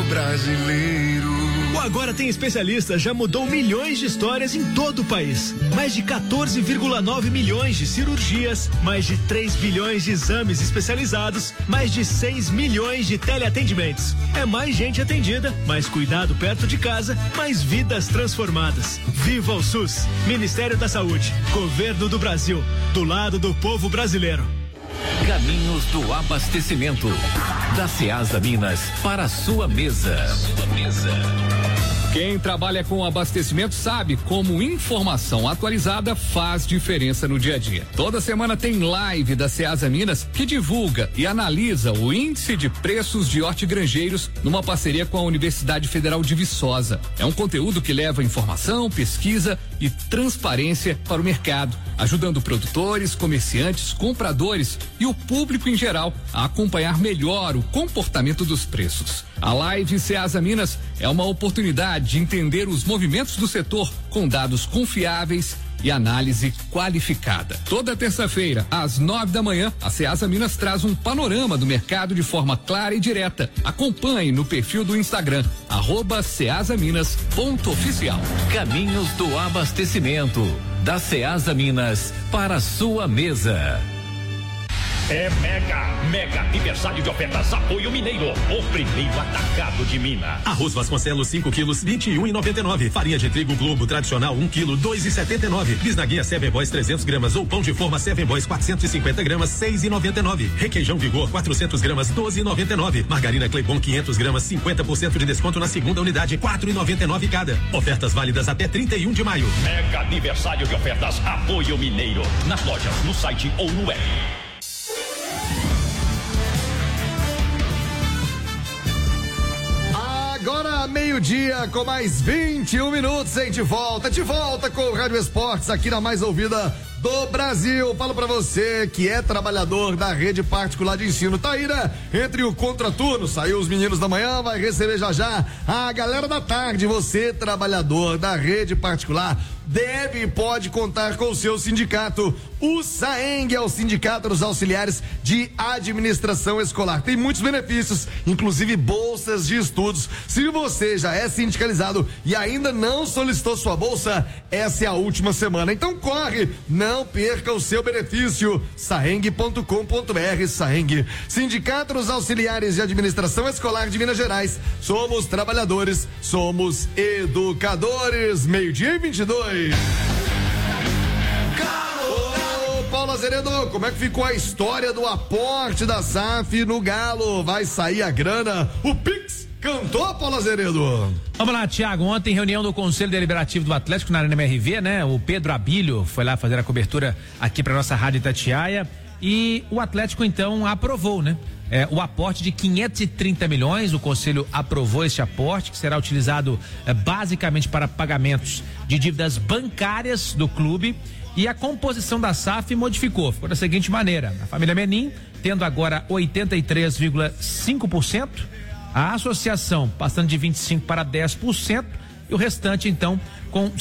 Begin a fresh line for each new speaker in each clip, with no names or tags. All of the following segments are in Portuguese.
brasileiro.
O Agora Tem Especialista já mudou milhões de histórias em todo o país. Mais de 14,9 milhões de cirurgias, mais de 3 bilhões de exames especializados, mais de 6 milhões de teleatendimentos. É mais gente atendida, mais cuidado perto de casa, mais vidas transformadas. Viva o SUS! Ministério da Saúde, Governo do Brasil, do lado do povo brasileiro.
Caminhos do abastecimento. Da Ceasa Minas para a sua mesa.
Quem trabalha com abastecimento sabe como informação atualizada faz diferença no dia a dia. Toda semana tem live da Ceasa Minas que divulga e analisa o índice de preços de hortigranjeiros numa parceria com a Universidade Federal de Viçosa. É um conteúdo que leva informação, pesquisa e transparência para o mercado, ajudando produtores, comerciantes, compradores e o público em geral a acompanhar melhor o comportamento dos preços. A live Ceasa Minas é uma oportunidade de entender os movimentos do setor com dados confiáveis e análise qualificada. Toda terça-feira, às 9 da manhã, a Ceasa Minas traz um panorama do mercado de forma clara e direta. Acompanhe no perfil do Instagram, @ceasaminas.oficial.
Caminhos do abastecimento. Da Ceasa Minas para a sua mesa.
É mega aniversário de ofertas Apoio Mineiro, o primeiro atacado de Minas.
Arroz Vasconcelos 5 quilos, 21,99. Farinha de trigo Globo tradicional 1 quilo, 2,79. Bisnaguinha Seven Boys 300 gramas ou pão de forma Seven Boys 450 gramas, 6,99. Requeijão Vigor 400 gramas, 12,99. Margarina Cleibon 500 gramas, 50% de desconto na segunda unidade, 4,99 cada. Ofertas válidas até 31 de maio.
Mega aniversário de ofertas Apoio Mineiro. Nas lojas, no site ou no web.
Agora meio-dia com mais 21 minutos, hein? De volta com o Rádio Esportes aqui na mais ouvida do Brasil. Falo pra você que é trabalhador da rede particular de ensino. Tá aí, né? Entre o contraturno, saiu os meninos da manhã, vai receber já a galera da tarde. Você, trabalhador da rede particular, deve e pode contar com o seu sindicato. O SAENG é o Sindicato dos Auxiliares de Administração Escolar. Tem muitos benefícios, inclusive bolsas de estudos. Se você já é sindicalizado e ainda não solicitou sua bolsa, essa é a última semana. Então corre, não perca o seu benefício. saeng.com.br. SAENG, Sindicato dos Auxiliares de Administração Escolar de Minas Gerais. Somos trabalhadores, somos educadores. 12:22. Ô, Paulo Azeredo, como é que ficou a história do aporte da SAF no Galo? Vai sair a grana? O Pix cantou, Paulo Azeredo?
Vamos lá, Thiago. Ontem, reunião do Conselho Deliberativo do Atlético na Arena MRV, né? O Pedro Abílio foi lá fazer a cobertura aqui pra nossa Rádio Itatiaia e o Atlético, então, aprovou, né? O aporte de 530 milhões, o Conselho aprovou esse aporte, que será utilizado basicamente para pagamentos de dívidas bancárias do clube, e a composição da SAF modificou, ficou da seguinte maneira: a família Menin tendo agora 83,5%, a associação passando de 25% para 10%, e o restante então com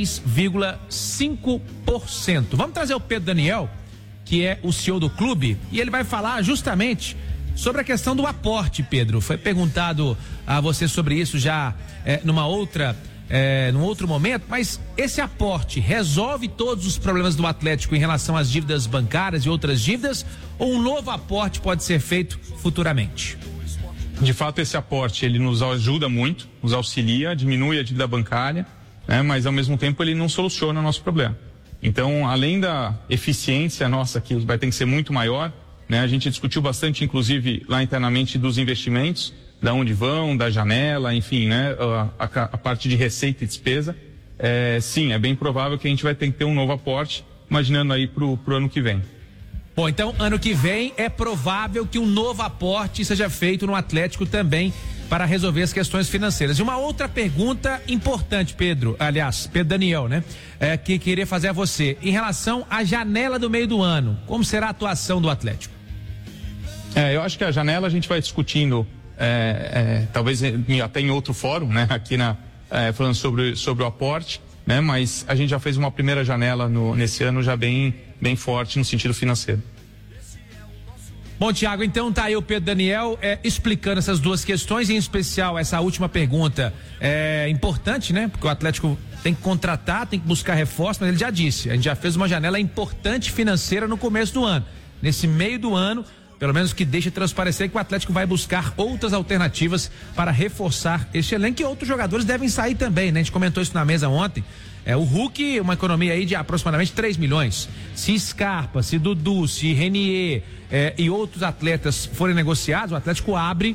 6,5%. Vamos trazer o Pedro Daniel, que é o CEO do clube, e ele vai falar justamente sobre a questão do aporte. Pedro, foi perguntado a você sobre isso já num outro momento, mas esse aporte resolve todos os problemas do Atlético em relação às dívidas bancárias e outras dívidas, ou um novo aporte pode ser feito futuramente?
De fato, esse aporte ele nos ajuda muito, nos auxilia, diminui a dívida bancária, né, mas ao mesmo tempo ele não soluciona o nosso problema. Então, além da eficiência nossa, que vai ter que ser muito maior, né, a gente discutiu bastante, inclusive, lá internamente dos investimentos, da onde vão, da janela, enfim, né, a parte de receita e despesa. Sim, é bem provável que a gente vai ter que ter um novo aporte, imaginando aí pro ano que vem.
Bom, então, ano que vem é provável que um novo aporte seja feito no Atlético também para resolver as questões financeiras. E uma outra pergunta importante, Pedro Daniel, né? Que queria fazer a você, em relação à janela do meio do ano, como será a atuação do Atlético?
Eu acho que a janela a gente vai discutindo, talvez até em outro fórum, né? Aqui falando sobre o aporte, né? Mas a gente já fez uma primeira janela nesse ano já bem forte no sentido financeiro.
Bom, Thiago, então tá aí o Pedro Daniel explicando essas duas questões, em especial essa última pergunta é importante, né? Porque o Atlético tem que contratar, tem que buscar reforço, mas ele já disse, a gente já fez uma janela importante financeira no começo do ano. Nesse meio do ano, pelo menos que deixe transparecer que o Atlético vai buscar outras alternativas para reforçar este elenco, e outros jogadores devem sair também, né? A gente comentou isso na mesa ontem. O Hulk, uma economia aí de aproximadamente 3 milhões. Se Scarpa, se Dudu, se Renier e outros atletas forem negociados, o Atlético abre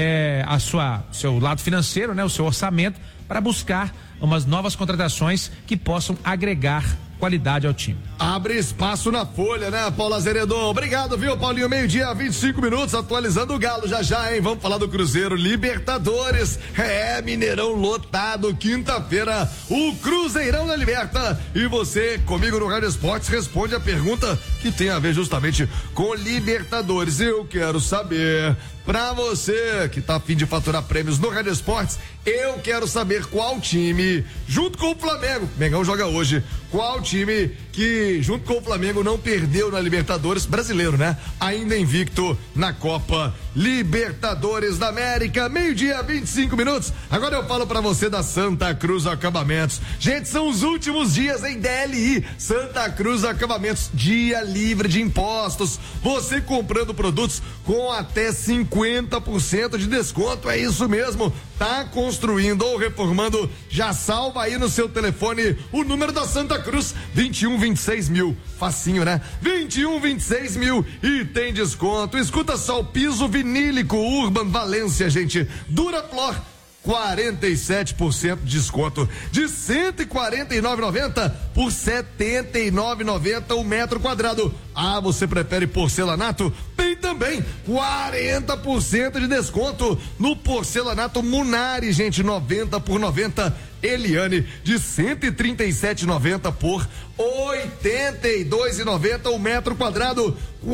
seu lado financeiro, né? O seu orçamento para buscar umas novas contratações que possam agregar qualidade ao time.
Abre espaço na folha, né, Paulo Azeredo? Obrigado, viu, Paulinho? 12:25, atualizando o Galo já, hein? Vamos falar do Cruzeiro, Libertadores. Mineirão lotado, quinta-feira, o Cruzeirão da Liberta. E você, comigo no Rádio Esportes, responde a pergunta que tem a ver justamente com Libertadores. Eu quero saber, pra você que tá a fim de faturar prêmios no Rádio Esportes, eu quero saber qual time, junto com o Flamengo, Mengão joga hoje, qual time que, junto com o Flamengo, não perdeu na Libertadores, brasileiro, né? Ainda invicto na Copa Libertadores da América. 12:25. Agora eu falo pra você da Santa Cruz Acabamentos. Gente, são os últimos dias em DLI. Santa Cruz Acabamentos, dia livre de impostos. Você comprando produtos com até 50% de desconto, é isso mesmo. Tá construindo ou reformando, já salva aí no seu telefone o número da Santa Cruz, 2126.000. Facinho, né? 2126.000 e tem desconto. Escuta só, o piso vinílico Urban Valência, gente. Duraflor, 47% de desconto, de R$ 149,90 por R$ 79,90 o metro quadrado. Ah, você prefere porcelanato? Tem também 40% de desconto no porcelanato Munari, gente, 90 por 90. Eliane, de R$ 137,90 por R$ 82,90 o metro quadrado.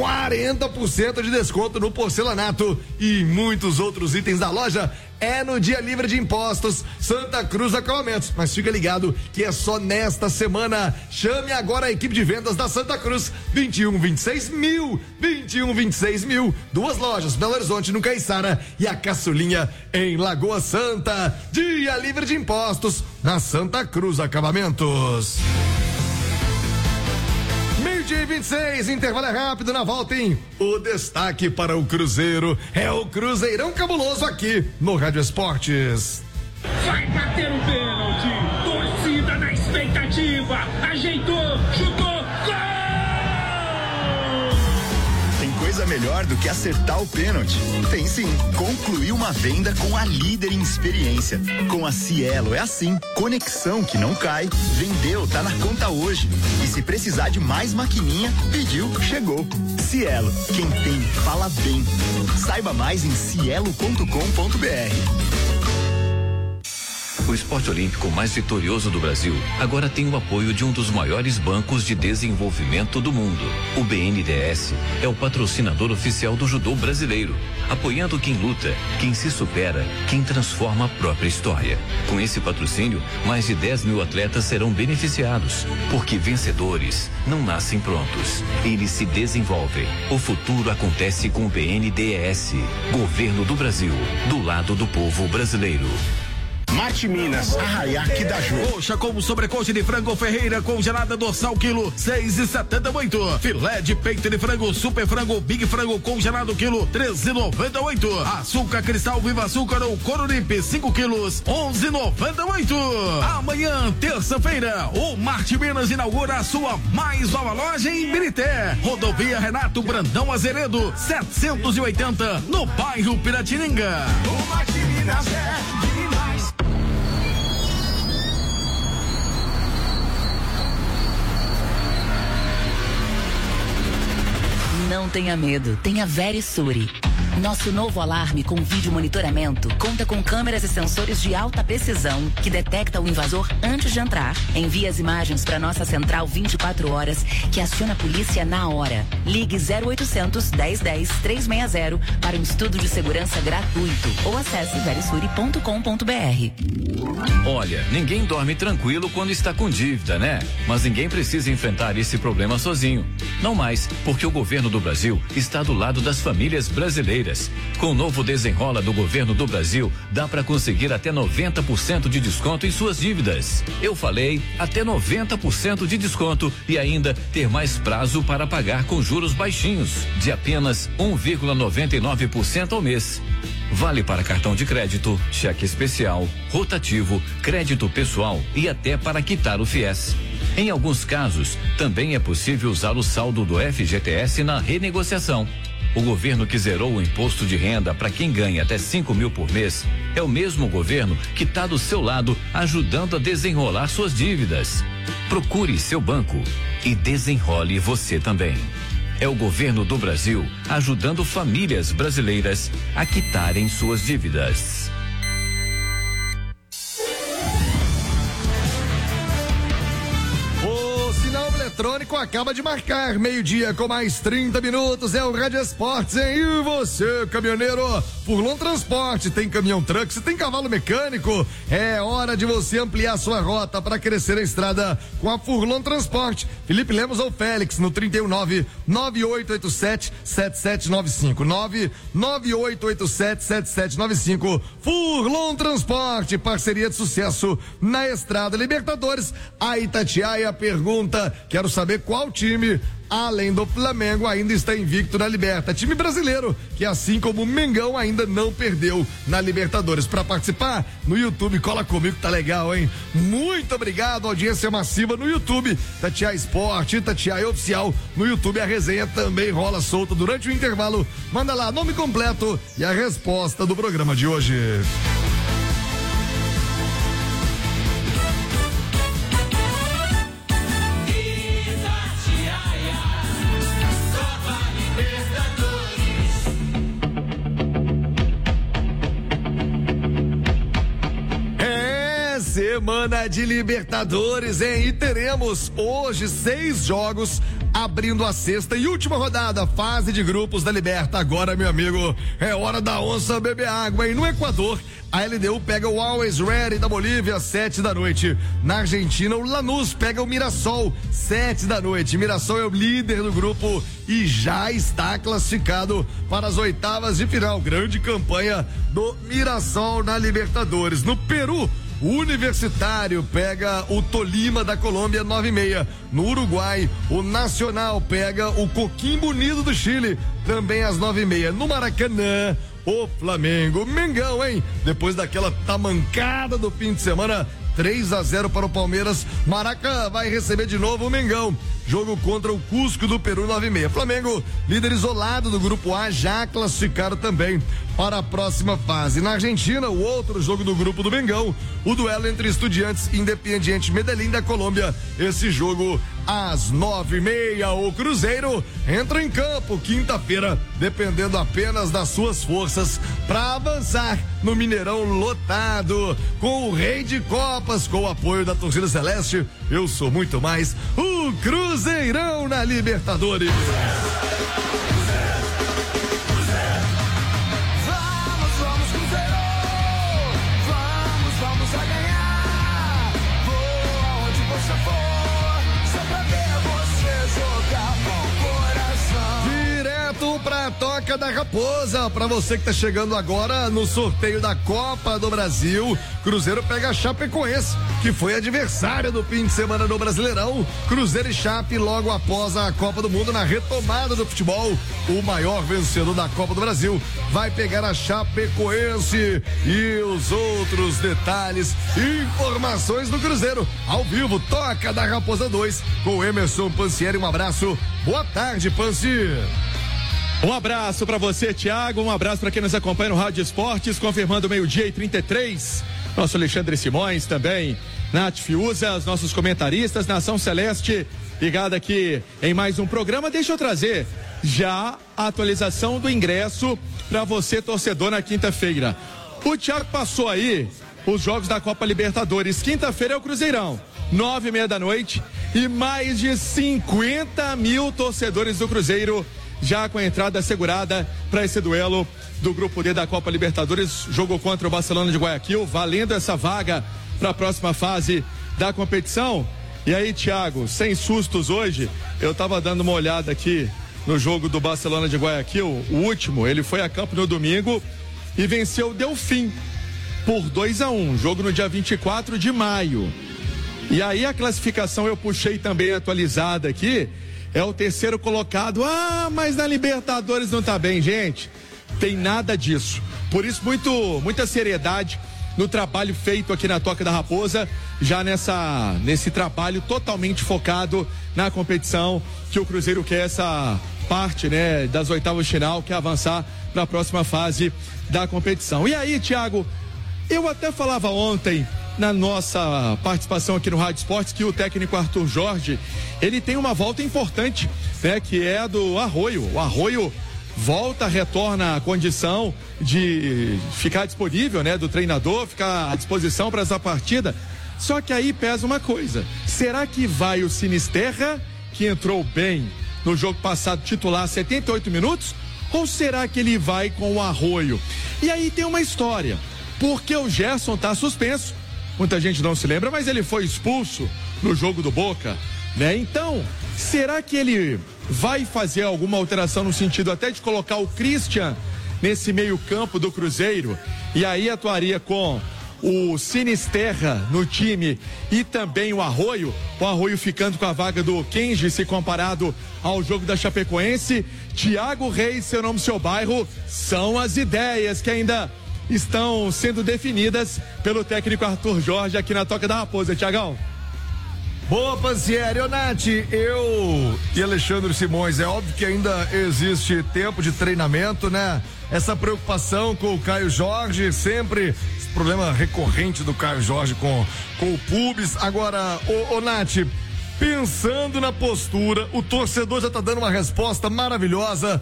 40% de desconto no porcelanato e muitos outros itens da loja. É no dia livre de impostos Santa Cruz Acabamentos. Mas fica ligado que é só nesta semana. Chame agora a equipe de vendas da Santa Cruz. 2126.000. 2126.000. Duas lojas, Belo Horizonte, no Caiçara, e a Caçulinha em Lagoa Santa. Dia livre de impostos na Santa Cruz Acabamentos. 12:26, intervalo é rápido, na volta, hein? O destaque para o Cruzeiro é o Cruzeirão Cabuloso aqui no Rádio Esportes.
Vai bater o pênalti, torcida na expectativa, ajeitou, chutou, gol!
Tem coisa melhor do que acertar o pênalti? Tem sim, concluir uma venda com a líder em experiência. Com a Cielo é assim, conexão que não cai, vendeu, tá na conta hoje. E se precisar de mais maquininha, pediu, chegou. Cielo, quem tem, fala bem. Saiba mais em cielo.com.br.
O esporte olímpico mais vitorioso do Brasil agora tem o apoio de um dos maiores bancos de desenvolvimento do mundo. O BNDES é o patrocinador oficial do judô brasileiro, apoiando quem luta, quem se supera, quem transforma a própria história. Com esse patrocínio, mais de 10.000 atletas serão beneficiados, porque vencedores não nascem prontos, eles se desenvolvem. O futuro acontece com o BNDES, Governo do Brasil, do lado do povo brasileiro.
Mate Minas, Arraiaque da Ju.
Coxa com sobrecoxa de frango Ferreira congelada dorsal quilo 6,78. Filé de peito de frango super frango Big Frango congelado quilo 13,98. Açúcar cristal Viva Açúcar ou Coruripe 5 quilos 11,98. Amanhã, terça-feira, o Mate Minas inaugura a sua mais nova loja em Birité. Rodovia Renato Brandão Azeredo 780 no bairro Piratininga.
O Mate Minas é demais.
Não tenha medo, tenha Verisure. Nosso novo alarme com vídeo monitoramento conta com câmeras e sensores de alta precisão que detecta o invasor antes de entrar. Envia as imagens para nossa central 24 horas que aciona a polícia na hora. Ligue 0800 1010 360 para um estudo de segurança gratuito ou acesse verisuri.com.br.
Olha, ninguém dorme tranquilo quando está com dívida, né? Mas ninguém precisa enfrentar esse problema sozinho. Não mais, porque o governo do Brasil está do lado das famílias brasileiras. Com o novo Desenrola do governo do Brasil, dá para conseguir até 90% de desconto em suas dívidas. Eu falei, até 90% de desconto e ainda ter mais prazo para pagar com juros baixinhos, de apenas 1,99% ao mês. Vale para cartão de crédito, cheque especial, rotativo, crédito pessoal e até para quitar o FIES. Em alguns casos, também é possível usar o saldo do FGTS na renegociação. O governo que zerou o imposto de renda para quem ganha até 5 mil por mês é o mesmo governo que está do seu lado ajudando a desenrolar suas dívidas. Procure seu banco e desenrole você também. É o governo do Brasil ajudando famílias brasileiras a quitarem suas dívidas.
Eletrônico acaba de marcar meio-dia com mais 30 minutos, é o Rádio Esportes, hein? E você, caminhoneiro, Furlon Transporte, tem caminhão truck, tem cavalo mecânico, é hora de você ampliar sua rota para crescer a estrada com a Furlon Transporte. Felipe Lemos ou Félix no 319-9887-7795, 99887-7795. Furlon Transporte, parceria de sucesso na Estrada Libertadores. A Itatiaia pergunta: quero saber qual time, além do Flamengo, ainda está invicto na Liberta. Time brasileiro, que assim como o Mengão ainda não perdeu na Libertadores. Para participar, no YouTube, cola comigo que tá legal, hein? Muito obrigado, audiência massiva no YouTube. Itatiaia Esporte, Itatiaia Oficial. No YouTube a resenha também rola solta durante o intervalo. Manda lá nome completo e a resposta do programa de hoje. Semana de Libertadores, hein? E teremos hoje 6 jogos abrindo a sexta e última rodada, fase de grupos da Liberta. Agora, meu amigo, é hora da onça beber água, hein? No Equador, a LDU pega o Always Ready da Bolívia, 7 da noite. Na Argentina, o Lanús pega o Mirassol, 7 da noite. Mirassol é o líder do grupo e já está classificado para as oitavas de final. Grande campanha do Mirassol na Libertadores. No Peru, o Universitário pega o Tolima da Colômbia, 9h30. No Uruguai, o Nacional pega o Coquimbo Unido do Chile, também às 9h30. No Maracanã, o Flamengo, Mengão, hein? Depois daquela tamancada do fim de semana, 3-0 para o Palmeiras. Maraca vai receber de novo o Mengão. Jogo contra o Cusco do Peru, 9h30. Flamengo, líder isolado do grupo A, já classificado também para a próxima fase. Na Argentina, o outro jogo do grupo do Mengão, o duelo entre Estudiantes e Independiente Medellín da Colômbia. Esse jogo às 9h30. O Cruzeiro entra em campo quinta-feira, dependendo apenas das suas forças para avançar no Mineirão lotado, com o Rei de Copas, com o apoio da torcida celeste. Eu sou muito mais o Cruzeirão na Libertadores.
Vamos, Cruzeiro! Vamos a ganhar! Vou aonde você for, só pra ver você jogar com coração.
Direto pra Toca da Raposa, pra você que tá chegando agora no sorteio da Copa do Brasil. Cruzeiro pega a Chapecoense, que foi adversária do fim de semana do Brasileirão. Cruzeiro e Chape logo após a Copa do Mundo, na retomada do futebol. O maior vencedor da Copa do Brasil vai pegar a Chapecoense. E os outros detalhes e informações do Cruzeiro ao vivo, Toca da Raposa 2, com Emerson Pancieri. Um abraço, boa tarde, Panci.
Um abraço para você, Thiago, um abraço para quem nos acompanha no Rádio Esportes, confirmando 12h33, nosso Alexandre Simões também, Nath Fiuza, os nossos comentaristas, Nação Celeste, ligada aqui em mais um programa. Deixa eu trazer já a atualização do ingresso para você, torcedor, na quinta-feira. O Thiago passou aí os jogos da Copa Libertadores. Quinta-feira é o Cruzeirão, 9h30 da noite, e mais de 50 mil torcedores do Cruzeiro já com a entrada assegurada para esse duelo do Grupo D da Copa Libertadores. Jogo contra o Barcelona de Guayaquil, valendo essa vaga para a próxima fase da competição. E aí, Thiago, sem sustos hoje, eu tava dando uma olhada aqui no jogo do Barcelona de Guayaquil, o último. Ele foi a campo no domingo e venceu o Delfim por 2-1, jogo no dia 24 de maio. E aí a classificação eu puxei também atualizada aqui, é o terceiro colocado. Ah, mas na Libertadores não tá bem, gente. Tem nada disso. Por isso, muita seriedade no trabalho feito aqui na Toca da Raposa, já nesse trabalho totalmente focado na competição, que o Cruzeiro quer essa parte, né, das oitavas de final, quer avançar para a próxima fase da competição. E aí, Thiago, eu até falava ontem na nossa participação aqui no Rádio Esportes que o técnico Arthur Jorge, ele tem uma volta importante, né, que é a do Arroio. O Arroio retorna à condição de ficar disponível, né, do treinador, ficar à disposição para essa partida. Só que aí pesa uma coisa: será que vai o Sinisterra, que entrou bem no jogo passado, titular 78 minutos, ou será que ele vai com o Arroio? E aí tem uma história, porque o Gerson tá suspenso, muita gente não se lembra, mas ele foi expulso no jogo do Boca, né? Então, será que ele vai fazer alguma alteração no sentido até de colocar o Christian nesse meio campo do Cruzeiro, e aí atuaria com o Sinisterra no time e também o Arroio ficando com a vaga do Kenji, se comparado ao jogo da Chapecoense? Thiago Reis, seu nome, seu bairro, são as ideias que ainda estão sendo definidas pelo técnico Arthur Jorge aqui na Toca da Raposa. Thiagão.
Boa, Pansieri. Ô, Nath, eu e Alexandre Simões, é óbvio que ainda existe tempo de treinamento, né? Essa preocupação com o Caio Jorge, sempre esse problema recorrente do Caio Jorge com o Pubis. Agora, ô Nath, pensando na postura, o torcedor já tá dando uma resposta maravilhosa,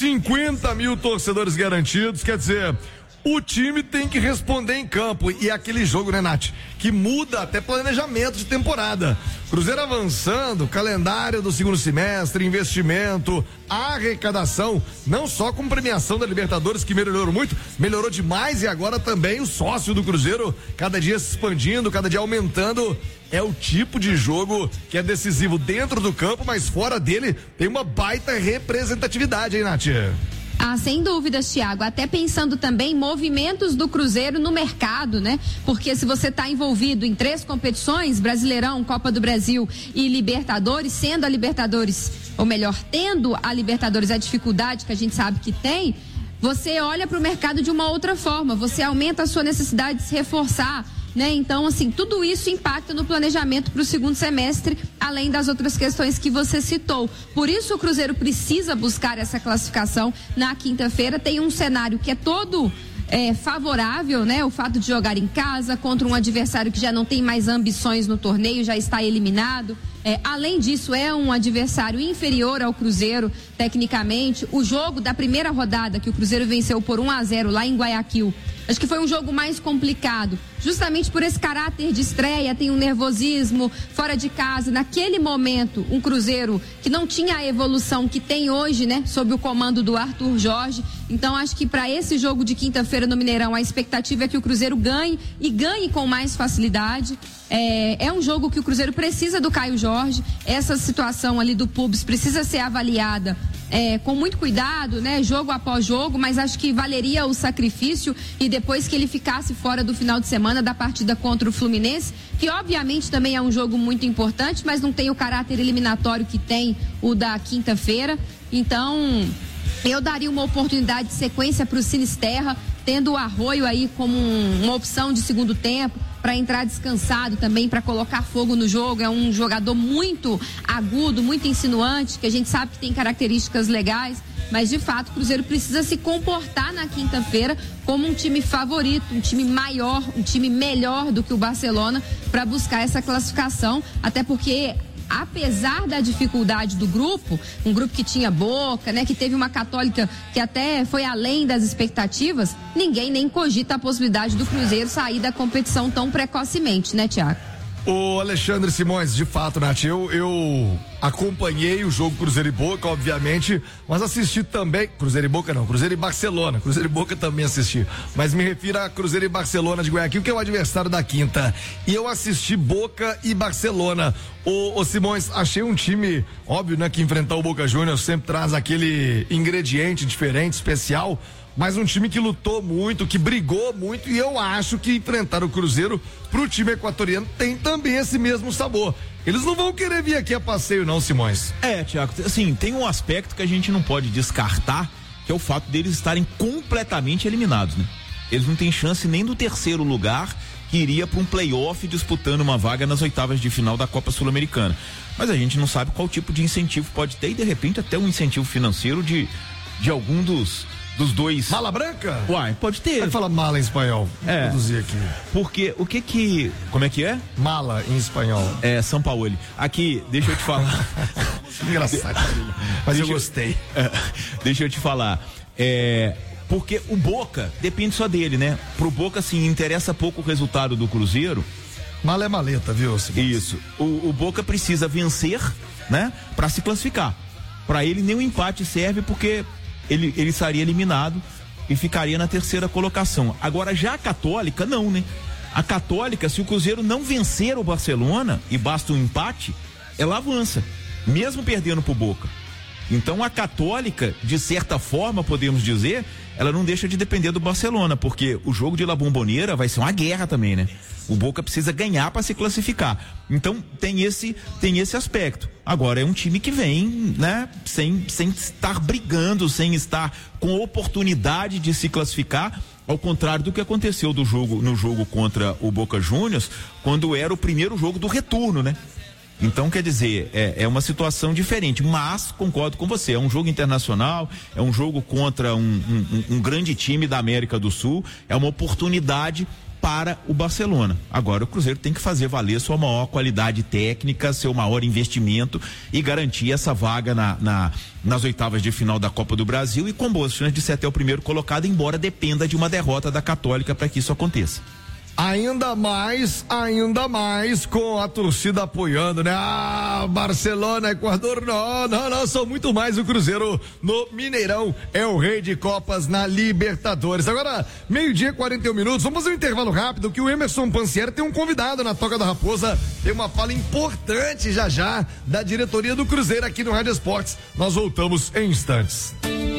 50 mil torcedores garantidos, quer dizer, o time tem que responder em campo, e é aquele jogo, né, Nath, que muda até planejamento de temporada. Cruzeiro avançando, calendário do segundo semestre, investimento, arrecadação, não só com premiação da Libertadores, que melhorou muito, melhorou demais, e agora também o sócio do Cruzeiro, cada dia se expandindo, cada dia aumentando. É o tipo de jogo que é decisivo dentro do campo, mas fora dele tem uma baita representatividade, hein, Nath?
Ah, sem dúvidas, Thiago, até pensando também em movimentos do Cruzeiro no mercado, né? Porque se você está envolvido em 3 competições, Brasileirão, Copa do Brasil e Libertadores, sendo a Libertadores, ou melhor, tendo a Libertadores a dificuldade que a gente sabe que tem, você olha para o mercado de uma outra forma, você aumenta a sua necessidade de se reforçar, né? Então, assim, tudo isso impacta no planejamento para o segundo semestre, além das outras questões que você citou. Por isso o Cruzeiro precisa buscar essa classificação na quinta-feira. Tem um cenário que é todo favorável, né? O fato de jogar em casa contra um adversário que já não tem mais ambições no torneio, já está eliminado. Além disso, é um adversário inferior ao Cruzeiro, tecnicamente. O jogo da primeira rodada, que o Cruzeiro venceu por 1-0 lá em Guayaquil, acho que foi um jogo mais complicado, justamente por esse caráter de estreia, tem um nervosismo fora de casa. Naquele momento, um Cruzeiro que não tinha a evolução que tem hoje, né, sob o comando do Arthur Jorge. Então, acho que para esse jogo de quinta-feira no Mineirão, a expectativa é que o Cruzeiro ganhe, e ganhe com mais facilidade. É um jogo que o Cruzeiro precisa do Caio Jorge. Essa situação ali do Pubs precisa ser avaliada com muito cuidado, né? Jogo após jogo, mas acho que valeria o sacrifício, e depois que ele ficasse fora do final de semana da partida contra o Fluminense, que obviamente também é um jogo muito importante, mas não tem o caráter eliminatório que tem o da quinta-feira. Então, eu daria uma oportunidade de sequência para o Sinisterra, tendo o Arroio aí como uma opção de segundo tempo, para entrar descansado também, para colocar fogo no jogo. É um jogador muito agudo, muito insinuante, que a gente sabe que tem características legais, mas de fato o Cruzeiro precisa se comportar na quinta-feira como um time favorito, um time maior, um time melhor do que o Barcelona, para buscar essa classificação, até porque apesar da dificuldade do grupo, um grupo que tinha Boca, né, que teve uma Católica que até foi além das expectativas, ninguém nem cogita a possibilidade do Cruzeiro sair da competição tão precocemente, né, Tiago?
O Alexandre Simões, de fato, Nath, eu acompanhei o jogo Cruzeiro e Boca, obviamente, mas assisti também, Cruzeiro e Boca não, Cruzeiro e Barcelona, Cruzeiro e Boca também assisti, mas me refiro a Cruzeiro e Barcelona de Guayaquil, que é o adversário da quinta, e eu assisti Boca e Barcelona. Ô Simões, achei um time, óbvio, né, que enfrentar o Boca Juniors sempre traz aquele ingrediente diferente, especial, mas um time que lutou muito, que brigou muito, e eu acho que enfrentar o Cruzeiro pro time equatoriano tem também esse mesmo sabor. Eles não vão querer vir aqui a passeio não, Simões.
Tiago, assim, tem um aspecto que a gente não pode descartar, que é o fato deles estarem completamente eliminados, né? Eles não têm chance nem do terceiro lugar, que iria para um playoff disputando uma vaga nas oitavas de final da Copa Sul-Americana. Mas a gente não sabe qual tipo de incentivo pode ter, e de repente até um incentivo financeiro de algum dos dois.
Mala branca?
Uai, pode ter.
Vai falar mala em espanhol. Vou traduzir aqui.
Porque o que como é que é?
Mala em espanhol.
São Paulo. Aqui, deixa eu te falar.
Engraçado. Mas eu gostei.
Deixa eu te falar. Porque o Boca depende só dele, né? Pro Boca, assim, interessa pouco o resultado do Cruzeiro.
Mala é maleta, viu?
Isso. O Boca precisa vencer, né? Pra se classificar. Pra ele nem o empate serve, porque ele estaria eliminado e ficaria na terceira colocação. Agora, já a Católica, não, né? A Católica, se o Cruzeiro não vencer o Barcelona e basta um empate, ela avança, mesmo perdendo pro Boca. Então a Católica, de certa forma, podemos dizer, ela não deixa de depender do Barcelona, porque o jogo de La Bombonera vai ser uma guerra também, né? O Boca precisa ganhar para se classificar. Então tem esse aspecto. Agora é um time que vem, né, sem estar brigando, sem estar com oportunidade de se classificar, ao contrário do que aconteceu no jogo contra o Boca Juniors, quando era o primeiro jogo do retorno, né? Então, quer dizer, é uma situação diferente, mas concordo com você, é um jogo internacional, é um jogo contra um grande time da América do Sul, é uma oportunidade para o Barcelona. Agora o Cruzeiro tem que fazer valer sua maior qualidade técnica, seu maior investimento e garantir essa vaga nas oitavas de final da Copa do Brasil, e com boas chances de ser até o primeiro colocado, embora dependa de uma derrota da Católica para que isso aconteça.
Ainda mais com a torcida apoiando, né? Barcelona, Equador, não, são muito mais o Cruzeiro no Mineirão, é o rei de Copas na Libertadores. Agora, 12:41, vamos fazer um intervalo rápido, que o Emerson Pansieri tem um convidado na Toca da Raposa, tem uma fala importante já da diretoria do Cruzeiro aqui no Rádio Esportes. Nós voltamos em instantes.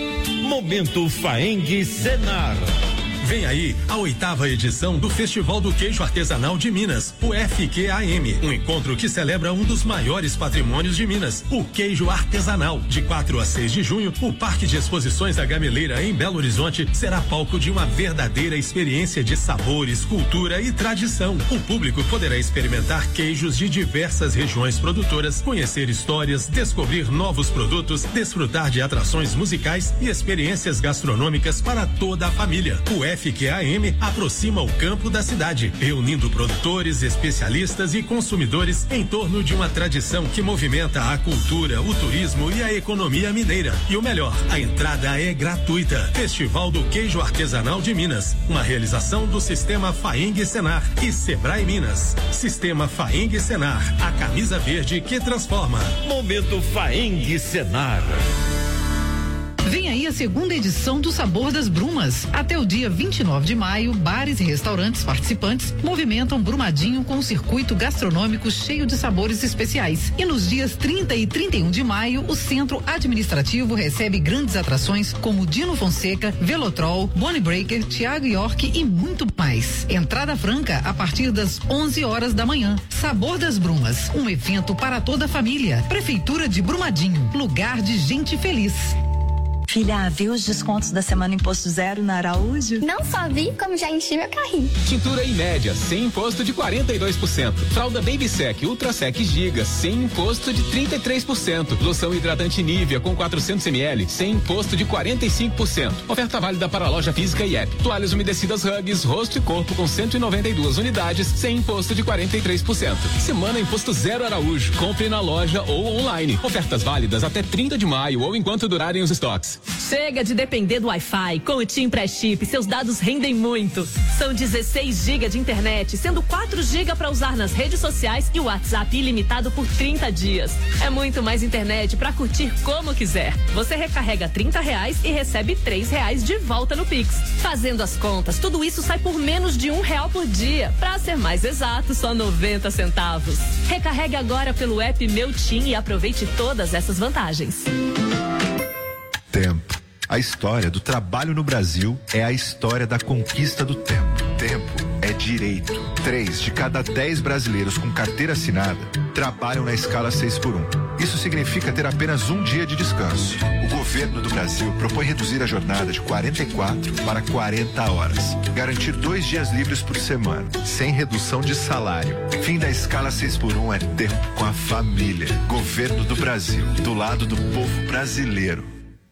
Momento Faeng Senar. Vem aí a 8ª edição do Festival do Queijo Artesanal de Minas, o FQAM, um encontro que celebra um dos maiores patrimônios de Minas, o queijo artesanal. De 4 a 6 de junho, o Parque de Exposições da Gameleira, em Belo Horizonte, será palco de uma verdadeira experiência de sabores, cultura e tradição. O público poderá experimentar queijos de diversas regiões produtoras, conhecer histórias, descobrir novos produtos, desfrutar de atrações musicais e experiências gastronômicas para toda a família. O FQAM aproxima o campo da cidade, reunindo produtores, especialistas e consumidores em torno de uma tradição que movimenta a cultura, o turismo e a economia mineira. E o melhor, a entrada é gratuita. Festival do Queijo Artesanal de Minas, uma realização do Sistema Faeng Senar e Sebrae Minas. Sistema Faeng Senar, a camisa verde que transforma. Momento Faeng Senar.
Vem aí a segunda edição do Sabor das Brumas. Até o dia 29 de maio, bares e restaurantes participantes movimentam Brumadinho com um circuito gastronômico cheio de sabores especiais. E nos dias 30 e 31 de maio, o Centro Administrativo recebe grandes atrações como Dino Fonseca, Velotrol, Bonnie Breaker, Thiago York e muito mais. Entrada franca a partir das 11 horas da manhã. Sabor das Brumas, um evento para toda a família. Prefeitura de Brumadinho, lugar de gente feliz.
Filha, viu os descontos da semana Imposto Zero na Araújo?
Não só vi, como já enchi meu carrinho.
Tintura em média, sem imposto de 42%. Fralda Baby Sec Ultra Sec Giga, sem imposto de 33%. Loção hidratante Nivea com 400 ml, sem imposto de 45%. Oferta válida para loja física e app. Toalhas umedecidas Huggies, rosto e corpo com 192 unidades, sem imposto de 43%. Semana Imposto Zero Araújo. Compre na loja ou online. Ofertas válidas até 30 de maio ou enquanto durarem os estoques.
Chega de depender do Wi-Fi. Com o TIM Pré-Chip, seus dados rendem muito. São 16 GB de internet, sendo 4 GB para usar nas redes sociais e o WhatsApp ilimitado por 30 dias. É muito mais internet para curtir como quiser. Você recarrega R$30 e recebe R$3 de volta no Pix. Fazendo as contas, tudo isso sai por menos de R$1 por dia. Para ser mais exato, só 90 centavos. Recarregue agora pelo app Meu TIM e aproveite todas essas vantagens.
Tempo. A história do trabalho no Brasil é a história da conquista do tempo. Tempo é direito. 3 de cada 10 brasileiros com carteira assinada trabalham na escala 6x1. Isso significa ter apenas um dia de descanso. O governo do Brasil propõe reduzir a jornada de 44 para 40 horas. Garantir 2 dias livres por semana, sem redução de salário. Fim da escala 6x1 é tempo com a família. Governo do Brasil, do lado do povo brasileiro.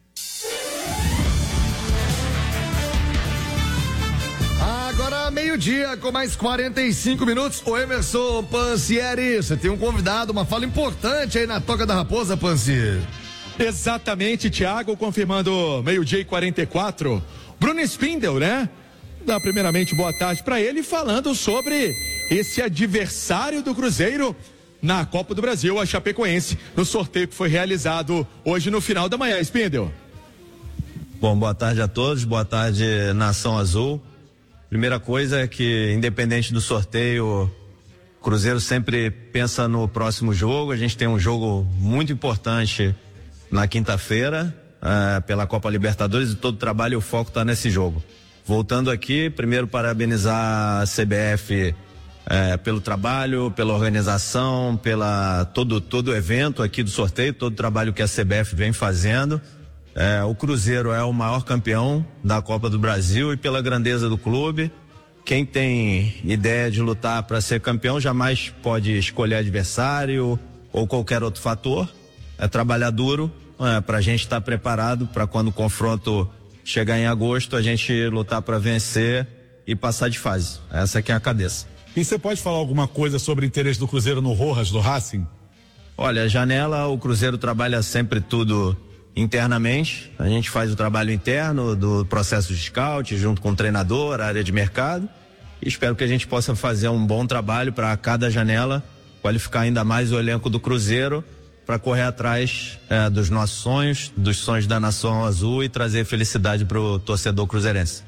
Agora meio-dia com mais 45 minutos. O Emerson Pansieri, você tem um convidado, uma fala importante aí na Toca da Raposa, Pansi.
Exatamente, Thiago, confirmando meio-dia e 44. Bruno Spindel, né? Dá primeiramente boa tarde para ele, falando sobre esse adversário do Cruzeiro na Copa do Brasil, a Chapecoense, no sorteio que foi realizado hoje no final da manhã. Spindel.
Bom, boa tarde a todos, boa tarde, Nação Azul. Primeira coisa é que, independente do sorteio, o Cruzeiro sempre pensa no próximo jogo. A gente tem um jogo muito importante na quinta-feira, pela Copa Libertadores, e todo o trabalho e o foco está nesse jogo. Voltando aqui, primeiro parabenizar a CBF pelo trabalho, pela organização, pela todo o evento aqui do sorteio, todo o trabalho que a CBF vem fazendo. O Cruzeiro é o maior campeão da Copa do Brasil, e pela grandeza do clube, quem tem ideia de lutar para ser campeão jamais pode escolher adversário ou qualquer outro fator. É trabalhar duro para a gente estar preparado para quando o confronto chegar em agosto, a gente lutar para vencer e passar de fase. Essa que é a cabeça.
E você pode falar alguma coisa sobre o interesse do Cruzeiro no Rojas, do Racing?
Olha, a janela, o Cruzeiro trabalha sempre tudo internamente. A gente faz o trabalho interno do processo de scout, junto com o treinador, a área de mercado, e espero que a gente possa fazer um bom trabalho para cada janela, qualificar ainda mais o elenco do Cruzeiro para correr atrás dos nossos sonhos, dos sonhos da Nação Azul, e trazer felicidade para o torcedor cruzeirense.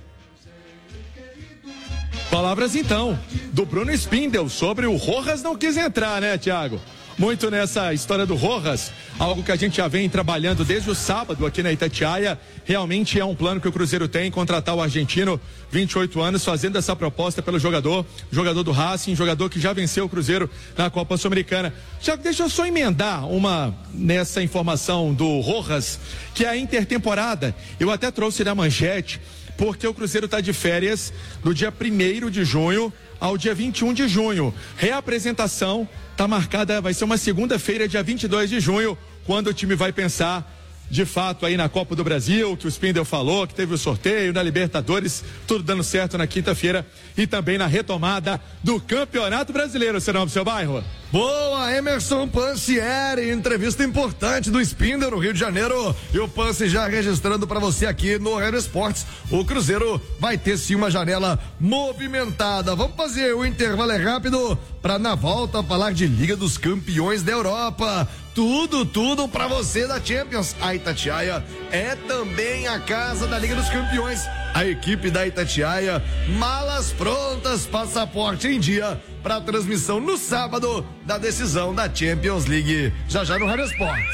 Palavras então do Bruno Spindel sobre o Rojas não quis entrar, né, Thiago? Muito nessa história do Rojas, algo que a gente já vem trabalhando desde o sábado aqui na Itatiaia. Realmente é um plano que o Cruzeiro tem, contratar o argentino, 28 anos, fazendo essa proposta pelo jogador do Racing, jogador que já venceu o Cruzeiro na Copa Sul-Americana. Já deixa eu só emendar nessa informação do Rojas, que é a intertemporada. Eu até trouxe na manchete, porque o Cruzeiro está de férias do dia 1º de junho ao dia 21 de junho. Reapresentação está marcada, vai ser uma segunda-feira, dia 22 de junho, quando o time vai pensar de fato aí na Copa do Brasil, que o Spindel falou, que teve o sorteio, na Libertadores, tudo dando certo na quinta-feira, e também na retomada do Campeonato Brasileiro. Será pro seu bairro?
Boa, Emerson Pansieri, entrevista importante do Spindel no Rio de Janeiro, e o Pansi já registrando para você aqui no Rádio Esportes. O Cruzeiro vai ter sim uma janela movimentada. Vamos fazer o intervalo rápido para na volta falar de Liga dos Campeões da Europa. Tudo para você da Champions. A Itatiaia é também a casa da Liga dos Campeões. A equipe da Itatiaia, malas prontas, passaporte em dia para a transmissão no sábado da decisão da Champions League. Já no Rádio Esportes.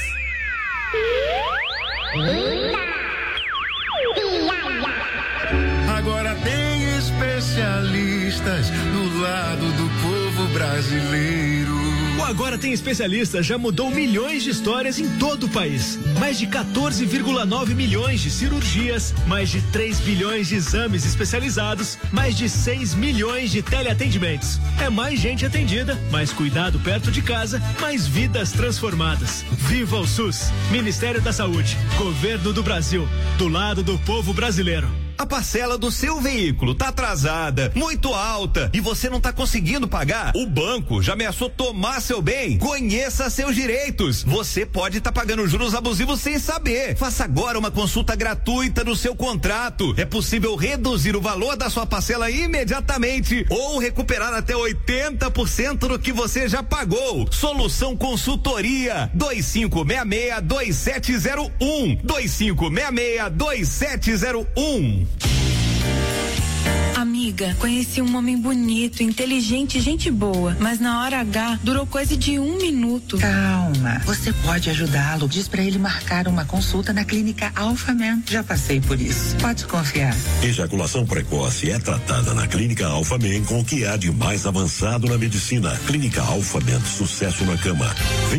Agora tem especialistas do lado do povo brasileiro.
O
Agora Tem Especialista já mudou milhões de histórias em todo o país. Mais de 14,9 milhões de cirurgias, mais de 3 bilhões de exames especializados, mais de 6 milhões de teleatendimentos. É mais gente atendida, mais cuidado perto de casa, mais vidas transformadas. Viva o SUS! Ministério da Saúde, Governo do Brasil, do lado do povo brasileiro.
A parcela do seu veículo tá atrasada, muito alta, e você não tá conseguindo pagar? O banco já ameaçou tomar seu bem? Conheça seus direitos. Você pode estar pagando juros abusivos sem saber. Faça agora uma consulta gratuita do seu contrato. É possível reduzir o valor da sua parcela imediatamente ou recuperar até 80% do que você já pagou. Solução Consultoria 2566-2701 2566-2701.
Amiga, conheci um homem bonito, inteligente, gente boa, mas na hora H durou coisa de 1 minuto.
Calma, você pode ajudá-lo. Diz pra ele marcar uma consulta na clínica Alphaman. Já passei por isso. Pode confiar.
Ejaculação precoce é tratada na clínica Alphaman com o que há de mais avançado na medicina. Clínica Alphaman, sucesso na cama.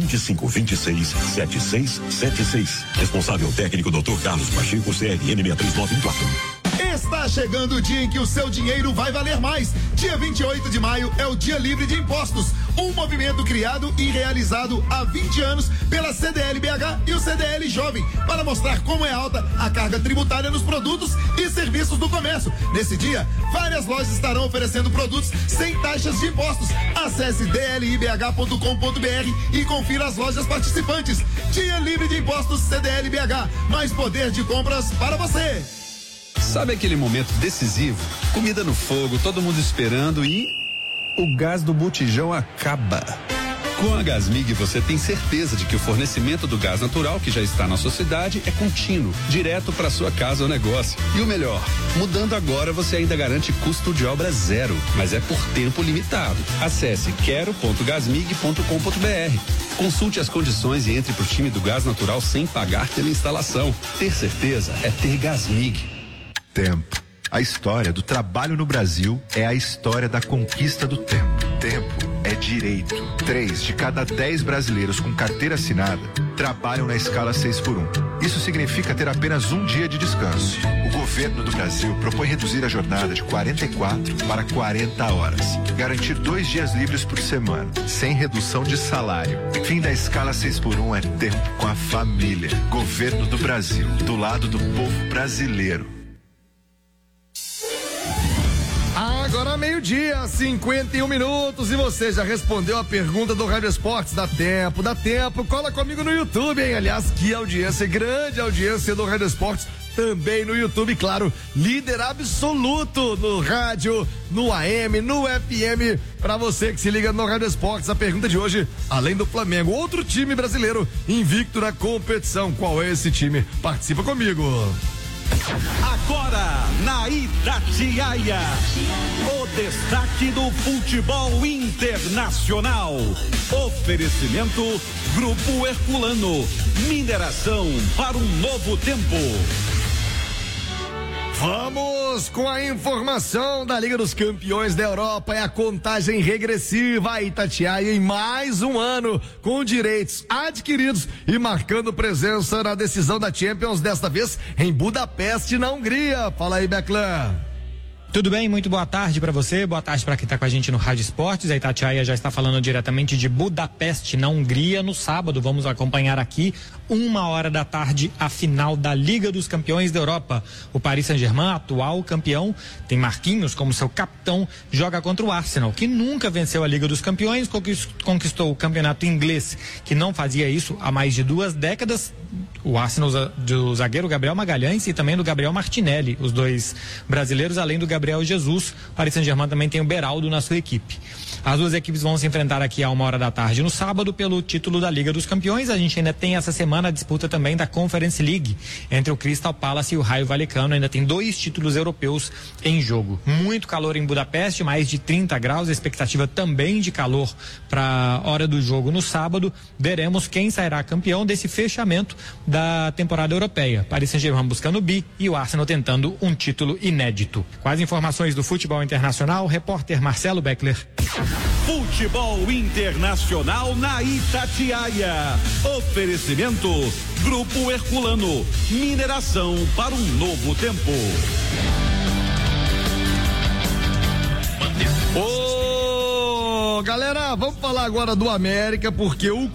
2526-7676. Responsável técnico Dr. Carlos Pacheco, CRN 63914.
Está chegando o dia em que o seu dinheiro vai valer mais. Dia 28 de maio é o Dia Livre de Impostos, um movimento criado e realizado há 20 anos pela CDL-BH e o CDL Jovem, para mostrar como é alta a carga tributária nos produtos e serviços do comércio. Nesse dia, várias lojas estarão oferecendo produtos sem taxas de impostos. Acesse dlibh.com.br e confira as lojas participantes. Dia Livre de Impostos CDL-BH, mais poder de compras para você.
Sabe aquele momento decisivo? Comida no fogo, todo mundo esperando e o gás do botijão acaba. Com a Gasmig você tem certeza de que o fornecimento do gás natural que já está na sua cidade é contínuo, direto para sua casa ou negócio. E o melhor, mudando agora você ainda garante custo de obra zero, mas é por tempo limitado. Acesse quero.gasmig.com.br. Consulte as condições e entre pro time do gás natural sem pagar pela instalação. Ter certeza é ter Gasmig.
Tempo. A história do trabalho no Brasil é a história da conquista do tempo. Tempo é direito. 3 de cada 10 brasileiros com carteira assinada trabalham na escala 6x1. Isso significa ter apenas um dia de descanso. O governo do Brasil propõe reduzir a jornada de 44 para 40 horas. Garantir 2 dias livres por semana, sem redução de salário. Fim da escala 6x1 é tempo com a família. Governo do Brasil, do lado do povo brasileiro.
Agora meio-dia, 51 minutos, e você já respondeu a pergunta do Rádio Esportes? Dá tempo, cola comigo no YouTube, hein? Aliás, que audiência, grande audiência do Rádio Esportes, também no YouTube, claro, líder absoluto no rádio, no AM, no FM, pra você que se liga no Rádio Esportes. A pergunta de hoje, além do Flamengo, outro time brasileiro invicto na competição, qual é esse time? Participa comigo.
Agora, na Itatiaia, o destaque do futebol internacional. Oferecimento Grupo Herculano, mineração para um novo tempo.
Vamos com a informação da Liga dos Campeões da Europa. É a contagem regressiva. A Itatiaia em mais um ano com direitos adquiridos e marcando presença na decisão da Champions, desta vez em Budapeste, na Hungria. Fala aí, Beclan.
Tudo bem? Muito boa tarde para você, boa tarde para quem está com a gente no Rádio Esportes. A Itatiaia já está falando diretamente de Budapeste, na Hungria. No sábado vamos acompanhar aqui 1h da tarde a final da Liga dos Campeões da Europa. O Paris Saint-Germain, atual campeão, tem Marquinhos como seu capitão, joga contra o Arsenal, que nunca venceu a Liga dos Campeões, conquistou o campeonato inglês, que não fazia isso há mais de 2 décadas. O Arsenal do zagueiro Gabriel Magalhães e também do Gabriel Martinelli, os dois brasileiros, além do Gabriel Jesus. O Paris Saint-Germain também tem o Beraldo na sua equipe. As duas equipes vão se enfrentar aqui a 1h da tarde no sábado pelo título da Liga dos Campeões. A gente ainda tem essa semana a disputa também da Conference League entre o Crystal Palace e o Raio Vallecano. Ainda tem 2 títulos europeus em jogo. Muito calor em Budapeste, mais de 30 graus, a expectativa também de calor para a hora do jogo no sábado. Veremos quem sairá campeão desse fechamento da temporada europeia. Paris Saint-Germain buscando o bi e o Arsenal tentando um título inédito. Com as informações do futebol internacional, repórter Marcelo Beckler.
Futebol Internacional na Itatiaia. Oferecimento Grupo Herculano, mineração para um novo tempo.
Galera, vamos falar agora do América, porque o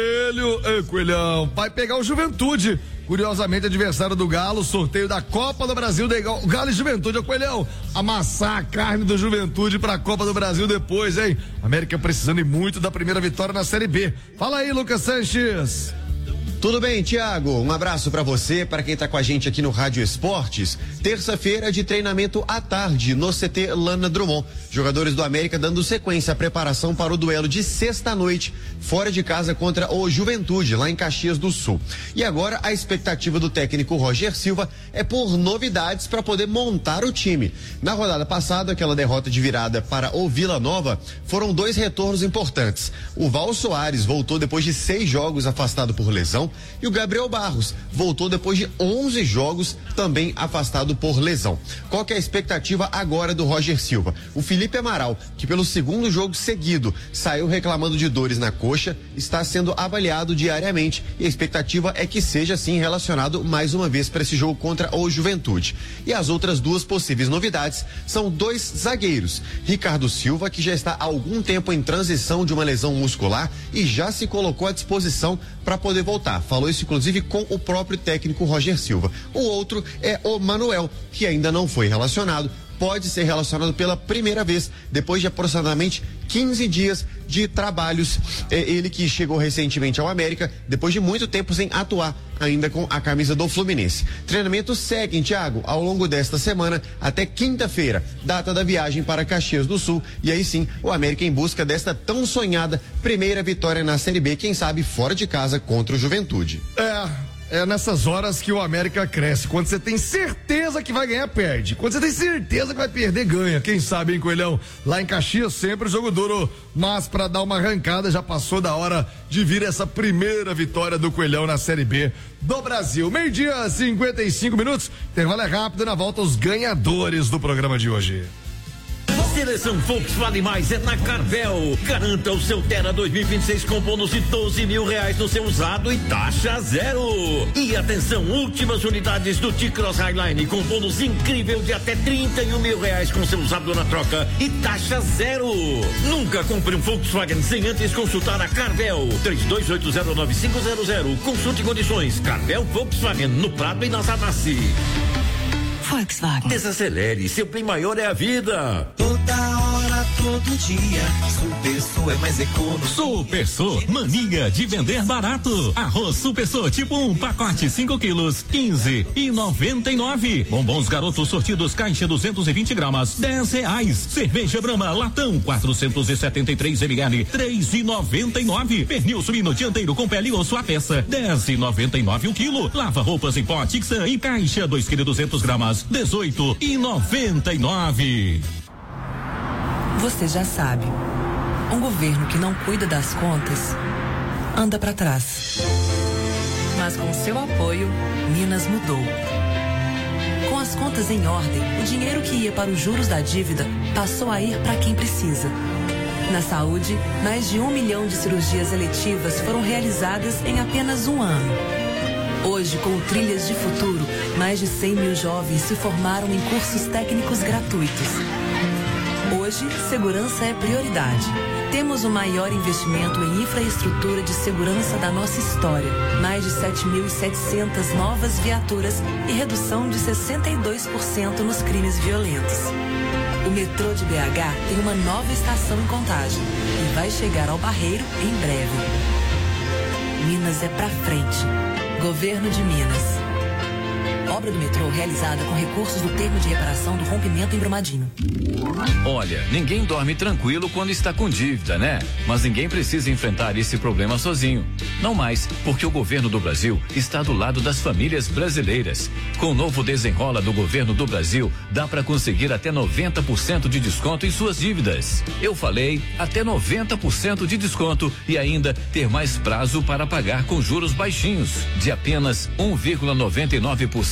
Coelhão, vai pegar o Juventude. Curiosamente, adversário do Galo, sorteio da Copa do Brasil, o Galo e Juventude, o Coelhão, amassar a carne do Juventude pra Copa do Brasil depois, hein? América precisando e muito da primeira vitória na Série B. Fala aí, Lucas Sanches.
Tudo bem, Thiago? Um abraço pra você, para quem tá com a gente aqui no Rádio Esportes. Terça-feira de treinamento à tarde no CT Lana Drummond. Jogadores do América dando sequência à preparação para o duelo de sexta-noite, fora de casa contra o Juventude, lá em Caxias do Sul. E agora a expectativa do técnico Roger Silva é por novidades para poder montar o time. Na rodada passada, aquela derrota de virada para o Vila Nova, foram 2 retornos importantes. O Val Soares voltou depois de 6 jogos afastado por lesão, e o Gabriel Barros voltou depois de 11 jogos também afastado por lesão. Qual que é a expectativa agora do Roger Silva? O Felipe Amaral, que pelo segundo jogo seguido saiu reclamando de dores na coxa, está sendo avaliado diariamente e a expectativa é que seja sim relacionado mais uma vez para esse jogo contra o Juventude. E as outras 2 possíveis novidades são 2 zagueiros. Ricardo Silva, que já está há algum tempo em transição de uma lesão muscular e já se colocou à disposição para poder voltar. Falou isso inclusive com o próprio técnico Roger Silva. O outro é o Manuel, que ainda não foi relacionado, pode ser relacionado pela primeira vez, depois de aproximadamente 15 dias de trabalhos. Ele que chegou recentemente ao América, depois de muito tempo sem atuar ainda com a camisa do Fluminense. Treinamentos seguem, Thiago, ao longo desta semana até quinta-feira, data da viagem para Caxias do Sul, e aí sim o América em busca desta tão sonhada primeira vitória na Série B, quem sabe fora de casa contra o Juventude.
É nessas horas que o América cresce. Quando você tem certeza que vai ganhar, perde. Quando você tem certeza que vai perder, ganha. Quem sabe, hein, Coelhão? Lá em Caxias, sempre jogo duro. Mas pra dar uma arrancada, já passou da hora de vir essa primeira vitória do Coelhão na Série B do Brasil. 12:55. Intervalo é rápido, na volta os ganhadores do programa de hoje.
Seleção Volkswagen Mais é na Carvel. Garanta o seu Terra 2026 com bônus de R$12 mil no seu usado e taxa zero. E atenção, últimas unidades do T-Cross Highline com bônus incrível de até R$31 mil com seu usado na troca e taxa zero. Nunca compre um Volkswagen sem antes consultar a Carvel. 32809500. Consulte condições. Carvel Volkswagen no Prado e na Savassi.
Volkswagen.
Desacelere, seu bem maior é a vida.
Toda hora, todo dia, Superso é mais econômico.
Superso, mania de vender barato. Arroz Superso tipo 1, pacote 5 quilos, 15,99. Bombons Garoto sortidos caixa 220 gramas, R$10. Cerveja Brahma latão 473 ml, 3,99. Pernil suíno dianteiro com pele e osso a peça, 10,99 o quilo. Lava roupas em pó Tixan em caixa 2 kg 200 gramas, 18,99.
Você já sabe, um governo que não cuida das contas anda para trás. Mas com seu apoio, Minas mudou. Com as contas em ordem, o dinheiro que ia para os juros da dívida passou a ir para quem precisa. Na saúde, mais de 1 milhão de cirurgias eletivas foram realizadas em apenas um ano. Hoje, com o Trilhas de Futuro, mais de 100 mil jovens se formaram em cursos técnicos gratuitos. Hoje, segurança é prioridade. Temos o maior investimento em infraestrutura de segurança da nossa história. Mais de 7.700 novas viaturas e redução de 62% nos crimes violentos. O metrô de BH tem uma nova estação em Contagem e vai chegar ao Barreiro em breve. Minas é pra frente. Governo de Minas. Obra do metrô realizada com recursos do termo de reparação do rompimento em Brumadinho.
Olha, ninguém dorme tranquilo quando está com dívida, né? Mas ninguém precisa enfrentar esse problema sozinho. Não mais, porque o governo do Brasil está do lado das famílias brasileiras. Com o novo Desenrola do governo do Brasil, dá para conseguir até 90% de desconto em suas dívidas. Eu falei, até 90% de desconto e ainda ter mais prazo para pagar com juros baixinhos, de apenas 1,99%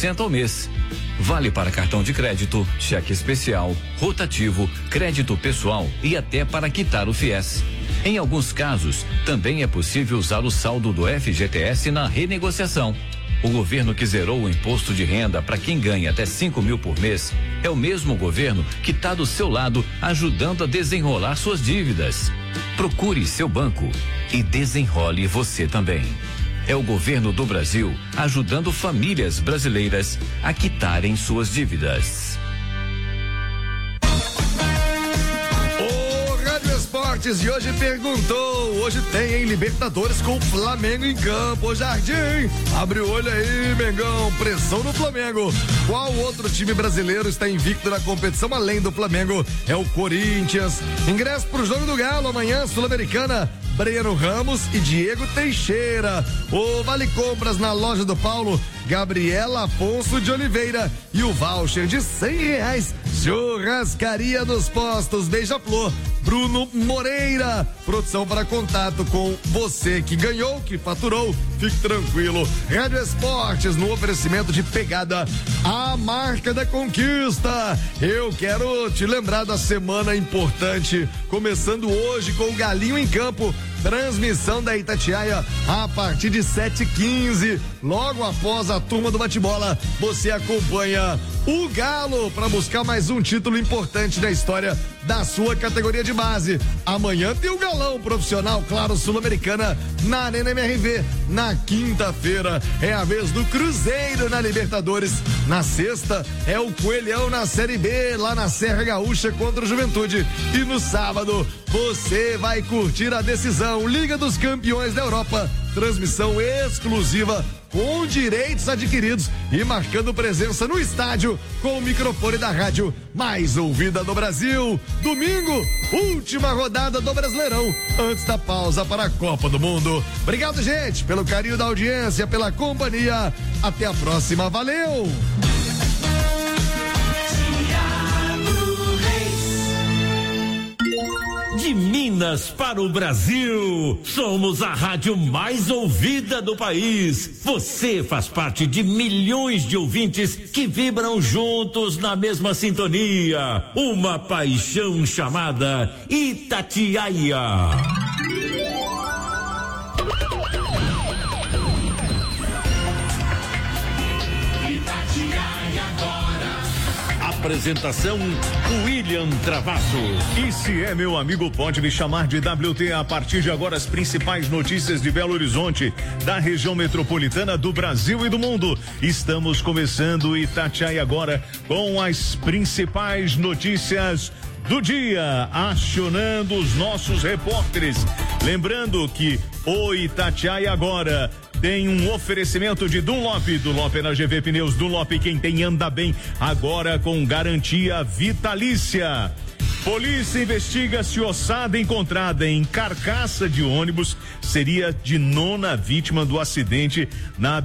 1,80 ao mês. Vale para cartão de crédito, cheque especial, rotativo, crédito pessoal e até para quitar o FIES. Em alguns casos, também é possível usar o saldo do FGTS na renegociação. O governo que zerou o imposto de renda para quem ganha até 5 mil por mês é o mesmo governo que está do seu lado ajudando a desenrolar suas dívidas. Procure seu banco e desenrole você também. É o governo do Brasil ajudando famílias brasileiras a quitarem suas dívidas.
Esportes de hoje perguntou, hoje tem em Libertadores com o Flamengo em campo. Ô Jardim, abre o olho aí, Mengão, pressão no Flamengo. Qual outro time brasileiro está invicto na competição além do Flamengo? É o Corinthians. Ingresso pro jogo do Galo amanhã, Sul-Americana, Breno Ramos e Diego Teixeira. O Vale Compras na loja do Paulo, Gabriela Afonso de Oliveira, e o voucher de R$100. Churrascaria dos Postos Beija-Flor, Bruno Moreira. Produção para contato com você que ganhou, que faturou. Fique tranquilo. Rádio Esportes no oferecimento de Pegada, a marca da conquista. Eu quero te lembrar da semana importante, começando hoje com o Galinho em Campo. Transmissão da Itatiaia a partir de 7h15. Logo após a turma do bate-bola, você acompanha o Galo para buscar mais um título importante na história da sua categoria de base. Amanhã tem o Galão profissional, claro, Sul-Americana na Arena MRV. Na quinta-feira é a vez do Cruzeiro na Libertadores. Na sexta é o Coelhão na Série B, lá na Serra Gaúcha contra o Juventude. E no sábado você vai curtir a decisão Liga dos Campeões da Europa. Transmissão exclusiva com direitos adquiridos e marcando presença no estádio com o microfone da rádio mais ouvida do Brasil. Domingo, última rodada do Brasileirão, antes da pausa para a Copa do Mundo. Obrigado, gente, pelo carinho da audiência, pela companhia. Até a próxima, valeu!
De Minas para o Brasil, somos a rádio mais ouvida do país. Você faz parte de milhões de ouvintes que vibram juntos na mesma sintonia. Uma paixão chamada Itatiaia. Apresentação William Travasso.
E se é meu amigo, pode me chamar de WT. A partir de agora, as principais notícias de Belo Horizonte, da região metropolitana, do Brasil e do mundo. Estamos começando Itatiaia agora com as principais notícias do dia, acionando os nossos repórteres. Lembrando que o Itatiaia agora tem um oferecimento de Dunlop é na GV Pneus. Dunlop, quem tem anda bem, agora com garantia vitalícia. Polícia investiga se ossada encontrada em carcaça de ônibus seria de nona vítima do acidente na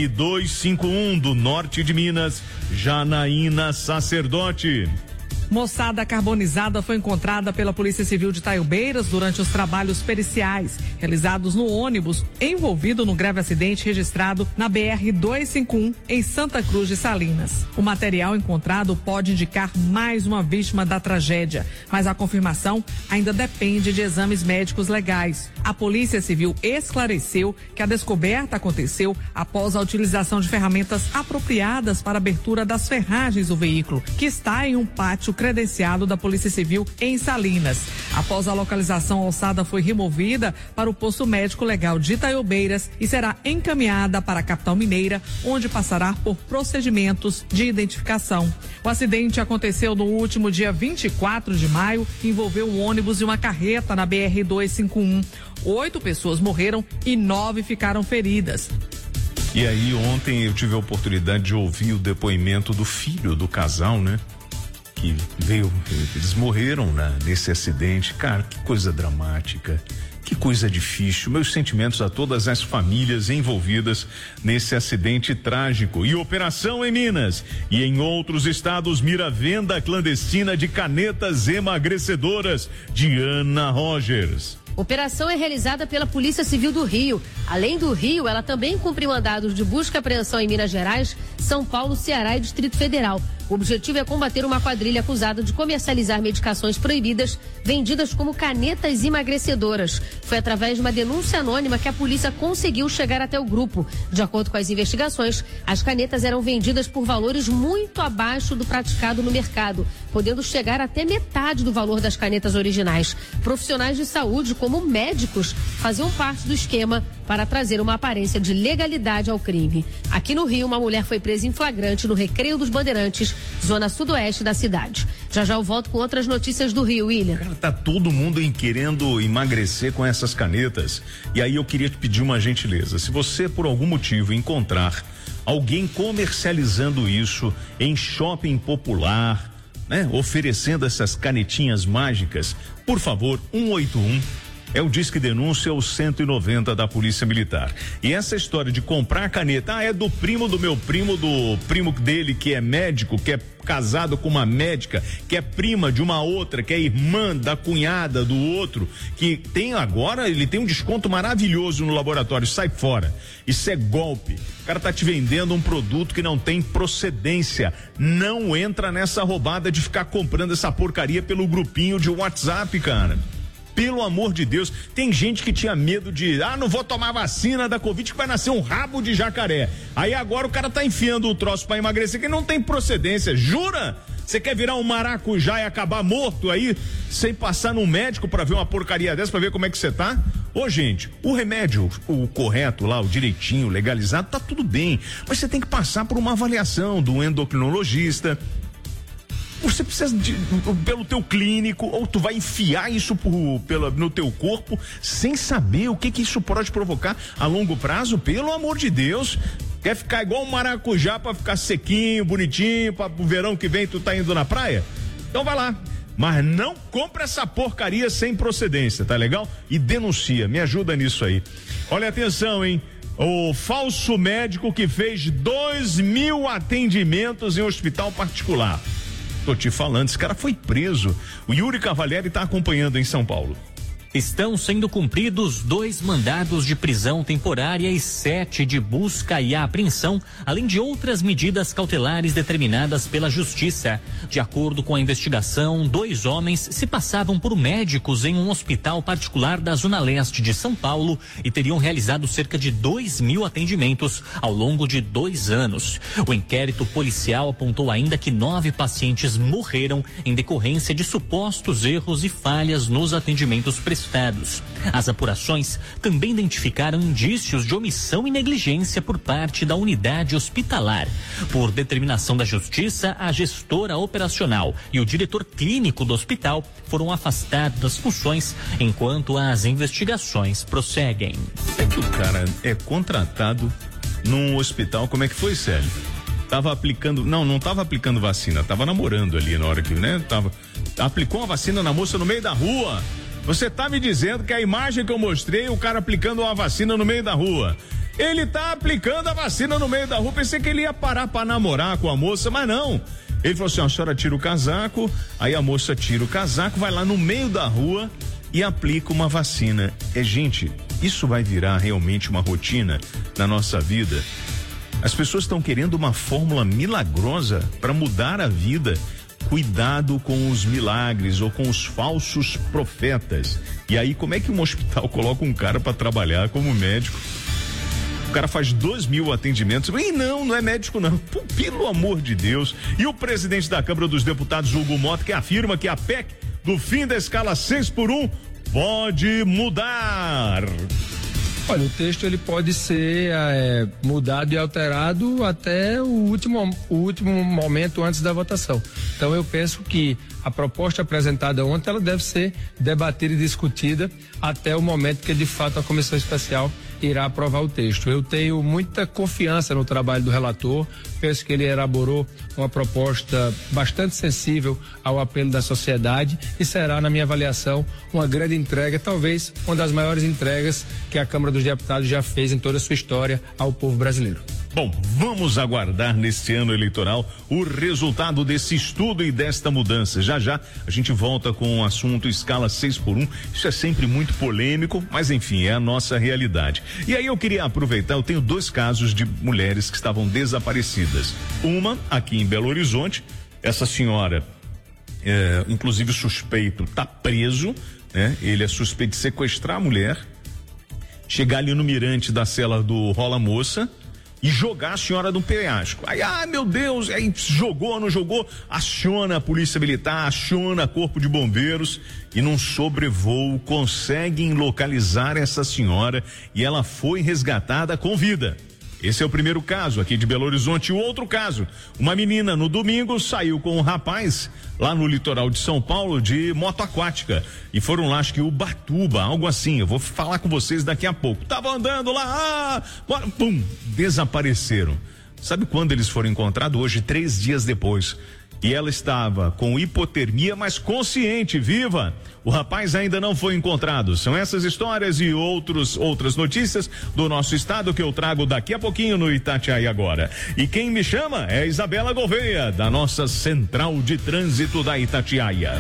BR-251 do norte de Minas, Janaína Sacerdote.
Moçada carbonizada foi encontrada pela Polícia Civil de Itaiobeiras durante os trabalhos periciais realizados no ônibus envolvido no grave acidente registrado na BR-251 em Santa Cruz de Salinas. O material encontrado pode indicar mais uma vítima da tragédia, mas a confirmação ainda depende de exames médicos legais. A Polícia Civil esclareceu que a descoberta aconteceu após a utilização de ferramentas apropriadas para a abertura das ferragens do veículo, que está em um pátio credenciado da Polícia Civil em Salinas. Após a localização, a ossada foi removida para o posto médico legal de Itaiobeiras e será encaminhada para a capital mineira, onde passará por procedimentos de identificação. O acidente aconteceu no último dia 24 de maio, envolveu um ônibus e uma carreta na BR-251. 8 pessoas morreram e 9 ficaram feridas.
E aí, ontem eu tive a oportunidade de ouvir o depoimento do filho do casal, né? Que eles morreram nesse acidente. Cara, que coisa dramática, que coisa difícil. Meus sentimentos a todas as famílias envolvidas nesse acidente trágico. E operação em Minas e em outros estados mira venda clandestina de canetas emagrecedoras. Diana Rogers.
Operação é realizada pela Polícia Civil do Rio. Além do Rio, ela também cumpre mandados de busca e apreensão em Minas Gerais, São Paulo, Ceará e Distrito Federal. O objetivo é combater uma quadrilha acusada de comercializar medicações proibidas vendidas como canetas emagrecedoras. Foi através de uma denúncia anônima que a polícia conseguiu chegar até o grupo. De acordo com as investigações, as canetas eram vendidas por valores muito abaixo do praticado no mercado, podendo chegar até metade do valor das canetas originais. Profissionais de saúde, como médicos, faziam parte do esquema para trazer uma aparência de legalidade ao crime. Aqui no Rio, uma mulher foi presa em flagrante no Recreio dos Bandeirantes, zona sudoeste da cidade. Já eu volto com outras notícias do Rio, William.
Cara, tá todo mundo querendo emagrecer com essas canetas. E aí eu queria te pedir uma gentileza. Se você, por algum motivo, encontrar alguém comercializando isso em shopping popular, né, oferecendo essas canetinhas mágicas, por favor, 181. É o Disque Denúncia, o 190 da Polícia Militar. E essa história de comprar caneta, é do primo do meu primo, do primo dele que é médico, que é casado com uma médica, que é prima de uma outra, que é irmã da cunhada do outro, que tem agora, ele tem um desconto maravilhoso no laboratório, sai fora. Isso é golpe. O cara tá te vendendo um produto que não tem procedência. Não entra nessa roubada de ficar comprando essa porcaria pelo grupinho de WhatsApp, cara. Pelo amor de Deus, tem gente que tinha medo de, não vou tomar vacina da Covid que vai nascer um rabo de jacaré. Aí agora o cara tá enfiando o troço pra emagrecer que não tem procedência, jura? Você quer virar um maracujá e acabar morto aí, sem passar num médico pra ver uma porcaria dessa, pra ver como é que você tá? Ô gente, o remédio, o correto lá, o direitinho, legalizado, tá tudo bem, mas você tem que passar por uma avaliação do endocrinologista. Você precisa pelo teu clínico, ou tu vai enfiar isso no teu corpo sem saber o que isso pode provocar a longo prazo, pelo amor de Deus. Quer ficar igual um maracujá pra ficar sequinho, bonitinho, pra o verão que vem tu tá indo na praia? Então vai lá. Mas não compra essa porcaria sem procedência, tá legal? E denuncia, me ajuda nisso aí. Olha, atenção, hein? O falso médico que fez 2.000 atendimentos em hospital particular. Tô te falando, esse cara foi preso. O Yuri Cavalieri tá acompanhando em São Paulo.
Estão sendo cumpridos 2 mandados de prisão temporária e 7 de busca e apreensão, além de outras medidas cautelares determinadas pela Justiça. De acordo com a investigação, 2 homens se passavam por médicos em um hospital particular da Zona Leste de São Paulo e teriam realizado cerca de 2.000 atendimentos ao longo de 2 anos. O inquérito policial apontou ainda que 9 pacientes morreram em decorrência de supostos erros e falhas nos atendimentos prestados. As apurações também identificaram indícios de omissão e negligência por parte da unidade hospitalar. Por determinação da Justiça, a gestora operacional e o diretor clínico do hospital foram afastados das funções enquanto as investigações prosseguem.
É que o cara é contratado num hospital, como é que foi, Célio? Tava aplicando, não tava aplicando vacina, tava namorando ali na hora que, né? Aplicou uma vacina na moça no meio da rua. Você tá me dizendo que a imagem que eu mostrei, o cara aplicando uma vacina no meio da rua. Ele tá aplicando a vacina no meio da rua. Pensei que ele ia parar pra namorar com a moça, mas não. Ele falou assim, a senhora tira o casaco, aí a moça tira o casaco, vai lá no meio da rua e aplica uma vacina. Gente, isso vai virar realmente uma rotina na nossa vida. As pessoas estão querendo uma fórmula milagrosa para mudar a vida. Cuidado com os milagres ou com os falsos profetas. E aí, como é que um hospital coloca um cara para trabalhar como médico? O cara faz 2.000 atendimentos. E não é médico, não. Pelo amor de Deus. E o presidente da Câmara dos Deputados, Hugo Mota, que afirma que a PEC do fim da escala 6x1 pode mudar.
Olha, o texto ele pode ser mudado e alterado até o último momento antes da votação. Então eu penso que a proposta apresentada ontem ela deve ser debatida e discutida até o momento que de fato a comissão especial irá aprovar o texto. Eu tenho muita confiança no trabalho do relator, penso que ele elaborou uma proposta bastante sensível ao apelo da sociedade e será, na minha avaliação, uma grande entrega, talvez uma das maiores entregas que a Câmara dos Deputados já fez em toda a sua história ao povo brasileiro.
Bom, vamos aguardar neste ano eleitoral o resultado desse estudo e desta mudança. Já já a gente volta com o assunto escala 6x1. Isso é sempre muito polêmico, mas enfim, é a nossa realidade. E aí eu queria aproveitar, eu tenho 2 casos de mulheres que estavam desaparecidas. Uma aqui em Belo Horizonte, essa senhora, inclusive o suspeito tá preso, né? Ele é suspeito de sequestrar a mulher, chegar ali no mirante da cela do Rola Moça e jogar a senhora no penhasco. Aí, meu Deus, aí jogou, não jogou, aciona a polícia militar, aciona corpo de bombeiros e num sobrevoo conseguem localizar essa senhora e ela foi resgatada com vida. Esse é o primeiro caso aqui de Belo Horizonte. O outro caso, uma menina no domingo saiu com um rapaz lá no litoral de São Paulo de moto aquática e foram lá, acho que Ubatuba, algo assim, eu vou falar com vocês daqui a pouco. Tava andando lá, pum, desapareceram. Sabe quando eles foram encontrados? Hoje, 3 dias depois. E ela estava com hipotermia, mas consciente, viva. O rapaz ainda não foi encontrado. São essas histórias e outras notícias do nosso estado que eu trago daqui a pouquinho no Itatiaia Agora. E quem me chama é Isabela Gouveia, da nossa Central de Trânsito da Itatiaia.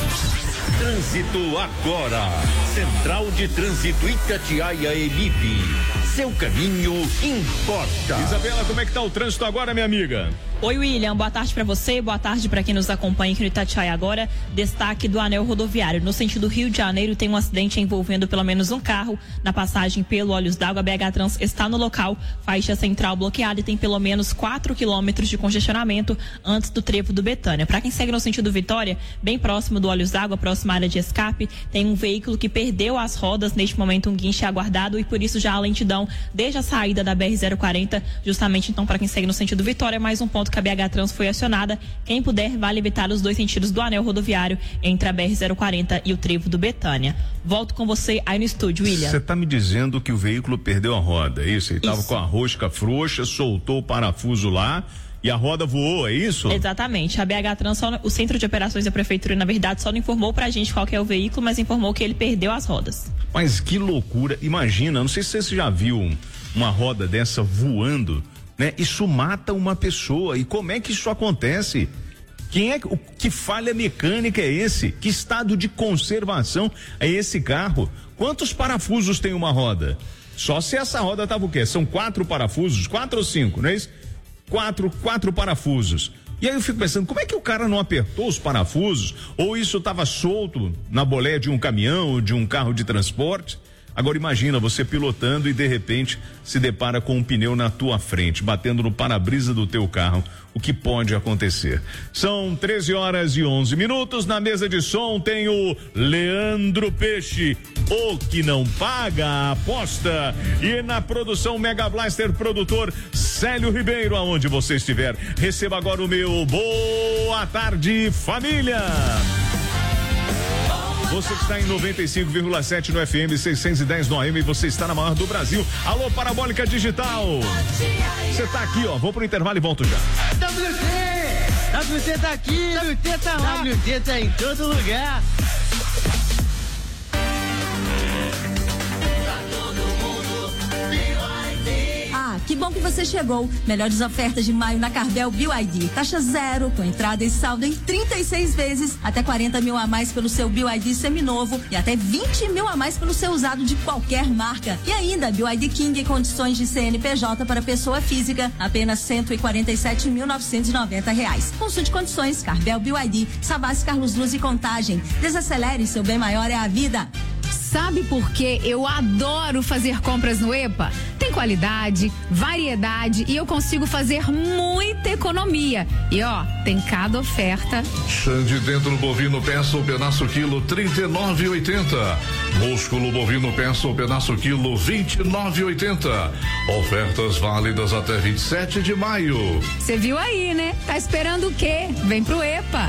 Trânsito agora. Central de Trânsito Itatiaia Emip. Seu caminho importa.
Isabela, como é que tá o trânsito agora, minha amiga?
Oi, William, boa tarde para você, boa tarde para quem nos acompanha aqui no Itatiaia Agora. Destaque do anel rodoviário. No sentido Rio de Janeiro tem um acidente envolvendo pelo menos um carro na passagem pelo Olhos d'Água. A BH Trans está no local, faixa central bloqueada e tem pelo menos 4 quilômetros de congestionamento antes do trevo do Betânia. Para quem segue no sentido Vitória, bem próximo do Olhos d'Água, próxima área de escape, tem um veículo que perdeu as rodas, neste momento um guinche aguardado e por isso já a lentidão desde a saída da BR-040, justamente então para quem segue no sentido Vitória, mais um ponto que a BH Trans foi acionada. Quem puder, vale evitar os 2 sentidos do anel rodoviário entre a BR-040 e o trevo do Betânia. Volto com você aí no estúdio, William.
Você tá me dizendo que o veículo perdeu a roda, é isso? Ele tava com a rosca frouxa, soltou o parafuso lá e a roda voou, é isso?
Exatamente. A BH Trans, o Centro de Operações da Prefeitura, na verdade, só não informou pra gente qual que é o veículo, mas informou que ele perdeu as rodas.
Mas que loucura, imagina, não sei se você já viu uma roda dessa voando, né? Isso mata uma pessoa, e como é que isso acontece? Que falha mecânica é esse? Que estado de conservação é esse carro? Quantos parafusos tem uma roda? Só se essa roda tava o quê? São 4 parafusos, 4 ou 5, não é isso? 4 parafusos. E aí eu fico pensando, como é que o cara não apertou os parafusos? Ou isso estava solto na boleia de um caminhão ou de um carro de transporte? Agora imagina você pilotando e de repente se depara com um pneu na tua frente, batendo no para-brisa do teu carro. O que pode acontecer? São 13h11. Na mesa de som tem o Leandro Peixe, o que não paga a aposta. E na produção Mega Blaster, produtor Célio Ribeiro, aonde você estiver. Receba agora o meu boa tarde, família. Você que está em 95,7 no FM, 610 no AM, você está na maior do Brasil. Alô, Parabólica Digital. Você tá aqui, ó. Vou pro intervalo e volto já.
WT tá aqui, WT tá lá. WT tá em todo lugar.
Que bom que você chegou. Melhores ofertas de maio na Carvel BYD. Taxa 0, com entrada e saldo em 36 vezes. Até 40 mil a mais pelo seu BYD seminovo e até 20 mil a mais pelo seu usado de qualquer marca. E ainda, BYD King, condições de CNPJ para pessoa física, apenas R$147.990. Consulte condições, Carvel BYD, Savassi, Carlos Luz e Contagem. Desacelere, seu bem maior é a vida.
Sabe por que eu adoro fazer compras no EPA? Tem qualidade, variedade e eu consigo fazer muita economia. E ó, tem cada oferta.
Xande dentro bovino peça ou pedaço quilo 39,80. Músculo bovino peça ou pedaço quilo 29,80. Ofertas válidas até 27 de maio.
Você viu aí, né? Tá esperando o quê? Vem pro EPA.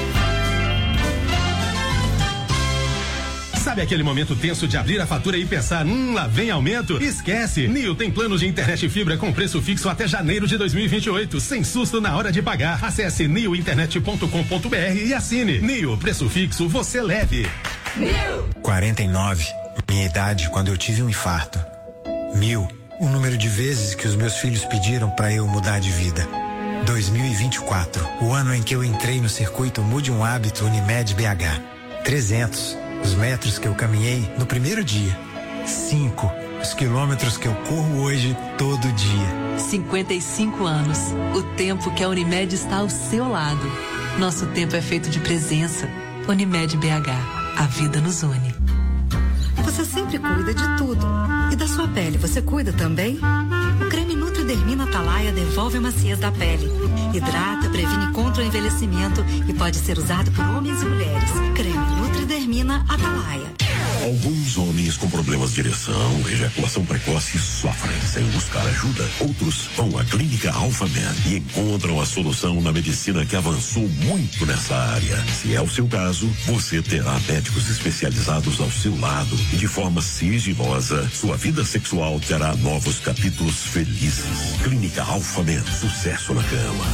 Sabe aquele momento tenso de abrir a fatura e pensar, lá vem aumento? Esquece! Nio tem planos de internet e fibra com preço fixo até janeiro de 2028, sem susto na hora de pagar. Acesse niointernet.com.br e assine. Nio, preço fixo, você leve.
49, minha idade quando eu tive um infarto. 1000,
o número de vezes que os meus filhos pediram para eu mudar de vida. 2024, o ano em que eu entrei no circuito Mude um Hábito Unimed BH. 300, os metros que eu caminhei no primeiro dia. 5, os quilômetros que eu corro hoje todo dia.
55 anos, o tempo que a Unimed está ao seu lado. Nosso tempo é feito de presença. Unimed BH, a vida nos une.
Você sempre cuida de tudo. E da sua pele, você cuida também? O creme Nutridermina Atalaia devolve a maciez da pele. Hidrata, previne contra o envelhecimento e pode ser usado por homens e mulheres. Creme Nutridermina Atalaia.
Alguns homens com problemas de ereção, ejaculação precoce sofrem sem buscar ajuda. Outros vão à Clínica Alphamed e encontram a solução na medicina que avançou muito nessa área. Se é o seu caso, você terá médicos especializados ao seu lado e de forma sigilosa, sua vida sexual terá novos capítulos felizes. Clínica Alphamed, sucesso na cama.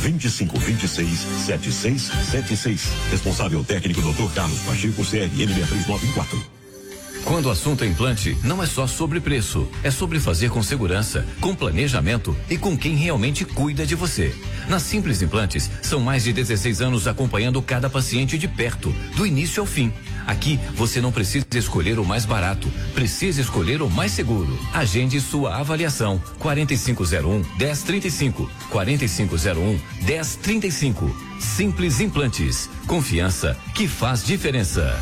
2526-7676. Responsável técnico Dr. Carlos Pacheco, CRM 6394.
Quando o assunto é implante, não é só sobre preço, é sobre fazer com segurança, com planejamento e com quem realmente cuida de você. Na Simples Implantes, são mais de 16 anos acompanhando cada paciente de perto, do início ao fim. Aqui, você não precisa escolher o mais barato, precisa escolher o mais seguro. Agende sua avaliação. 4501-1035. 4501-1035. Simples Implantes. Confiança que faz diferença.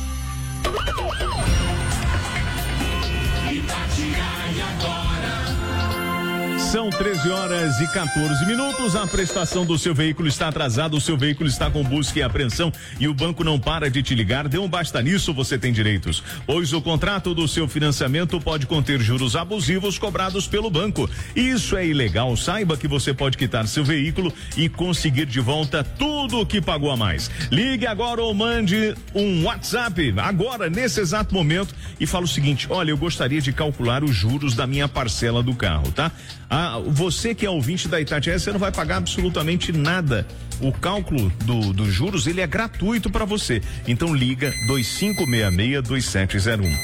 São 13h14. A prestação do seu veículo está atrasada, o seu veículo está com busca e apreensão e o banco não para de te ligar. Dê um basta nisso, você tem direitos. Pois o contrato do seu financiamento pode conter juros abusivos cobrados pelo banco. Isso é ilegal. Saiba que você pode quitar seu veículo e conseguir de volta tudo o que pagou a mais. Ligue agora ou mande um WhatsApp agora, nesse exato momento, e fala o seguinte: olha, eu gostaria de calcular os juros da minha parcela do carro, tá? Você que é ouvinte da Itatiaia, você não vai pagar absolutamente nada. O cálculo dos juros, ele é gratuito para você. Então liga 2566-2701.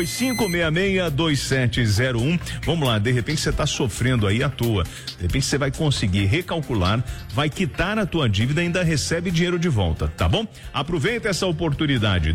2566-2701. Vamos lá, de repente você está sofrendo aí à toa. De repente você vai conseguir recalcular, vai quitar a tua dívida e ainda recebe dinheiro de volta, tá bom? Aproveita essa oportunidade.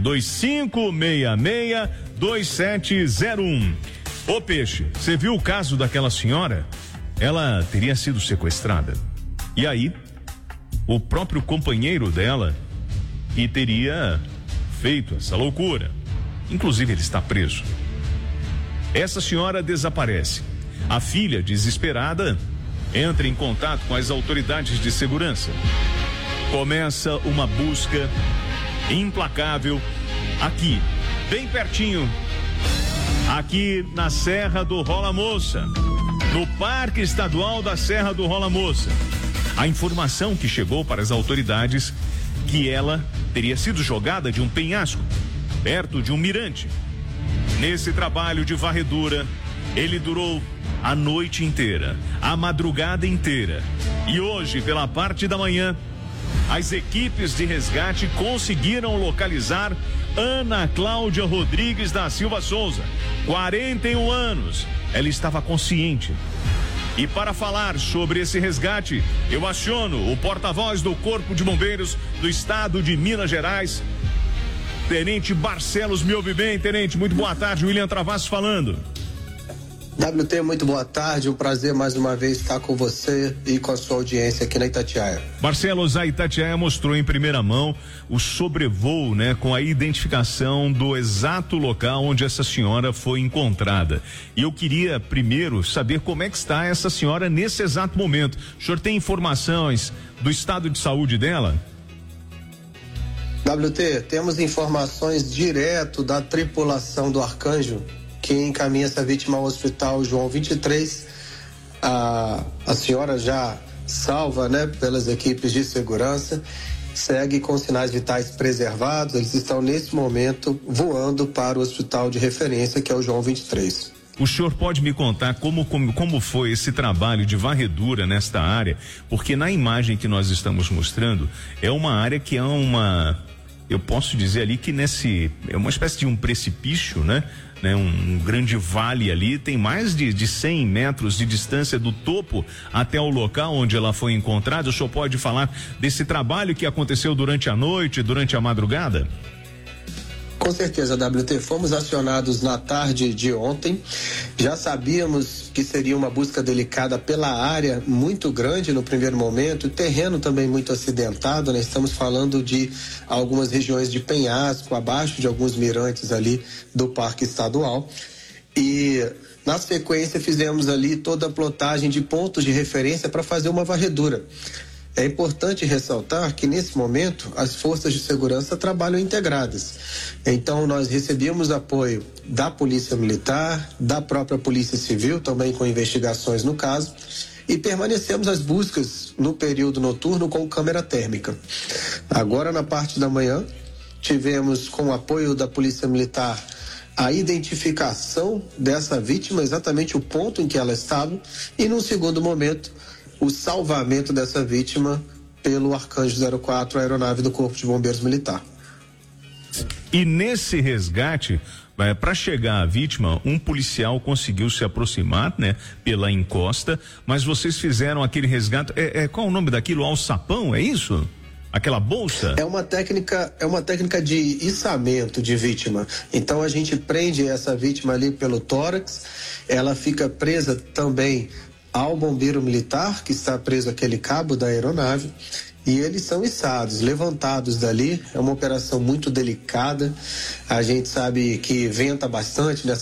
2566-2701. Ô Peixe, você viu o caso daquela senhora? Ela teria sido sequestrada. E aí, o próprio companheiro dela que teria feito essa loucura. Inclusive, ele está preso. Essa senhora desaparece. A filha, desesperada, entra em contato com as autoridades de segurança. Começa uma busca implacável aqui, bem pertinho, aqui na Serra do Rola Moça, no Parque Estadual da Serra do Rola Moça. A informação que chegou para as autoridades que ela teria sido jogada de um penhasco, perto de um mirante. Nesse trabalho de varredura, ele durou a noite inteira, a madrugada inteira. E hoje, pela parte da manhã, as equipes de resgate conseguiram localizar Ana Cláudia Rodrigues da Silva Souza, 41 anos. Ela estava consciente. E para falar sobre esse resgate, eu aciono o porta-voz do Corpo de Bombeiros do Estado de Minas Gerais, Tenente Barcelos. Me ouve bem, Tenente? Muito boa tarde, William Travassos falando.
WT, muito boa tarde, um prazer mais uma vez estar com você e com a sua audiência aqui na Itatiaia.
Barcelos, a Itatiaia mostrou em primeira mão o sobrevoo, né, com a identificação do exato local onde essa senhora foi encontrada. E eu queria primeiro saber como é que está essa senhora nesse exato momento. O senhor tem informações do estado de saúde dela?
WT, temos informações direto da tripulação do Arcanjo, que encaminha essa vítima ao hospital João 23. A senhora já salva, né, pelas equipes de segurança, segue com sinais vitais preservados. Eles estão nesse momento voando para o hospital de referência, que é o João 23.
O senhor pode me contar como foi esse trabalho de varredura nesta área? Porque na imagem que nós estamos mostrando, é uma área que é eu posso dizer ali que é uma espécie de um precipício, né? Um grande vale ali, tem mais de 100 metros de distância do topo até o local onde ela foi encontrada. O senhor pode falar desse trabalho que aconteceu durante a noite, durante a madrugada?
Com certeza, WT, fomos acionados na tarde de ontem, já sabíamos que seria uma busca delicada pela área muito grande no primeiro momento, o terreno também muito acidentado, né? Estamos falando de algumas regiões de penhasco, abaixo de alguns mirantes ali do Parque Estadual, e na sequência fizemos ali toda a plotagem de pontos de referência para fazer uma varredura. É importante ressaltar que, nesse momento, as forças de segurança trabalham integradas. Então, nós recebemos apoio da Polícia Militar, da própria Polícia Civil, também com investigações no caso, e permanecemos as buscas no período noturno com câmera térmica. Agora, na parte da manhã, tivemos, com o apoio da Polícia Militar, a identificação dessa vítima, exatamente o ponto em que ela estava, e, num segundo momento, o salvamento dessa vítima pelo Arcanjo 04, a aeronave do Corpo de Bombeiros Militar.
E nesse resgate, para chegar à vítima, um policial conseguiu se aproximar, né, pela encosta, mas vocês fizeram aquele resgate, qual o nome daquilo? Alçapão, é isso? Aquela bolsa?
É uma técnica de içamento de vítima. Então a gente prende essa vítima ali pelo tórax, ela fica presa também ao bombeiro militar, que está preso àquele cabo da aeronave, e eles são içados, levantados dali. É uma operação muito delicada, a gente sabe que venta bastante nessa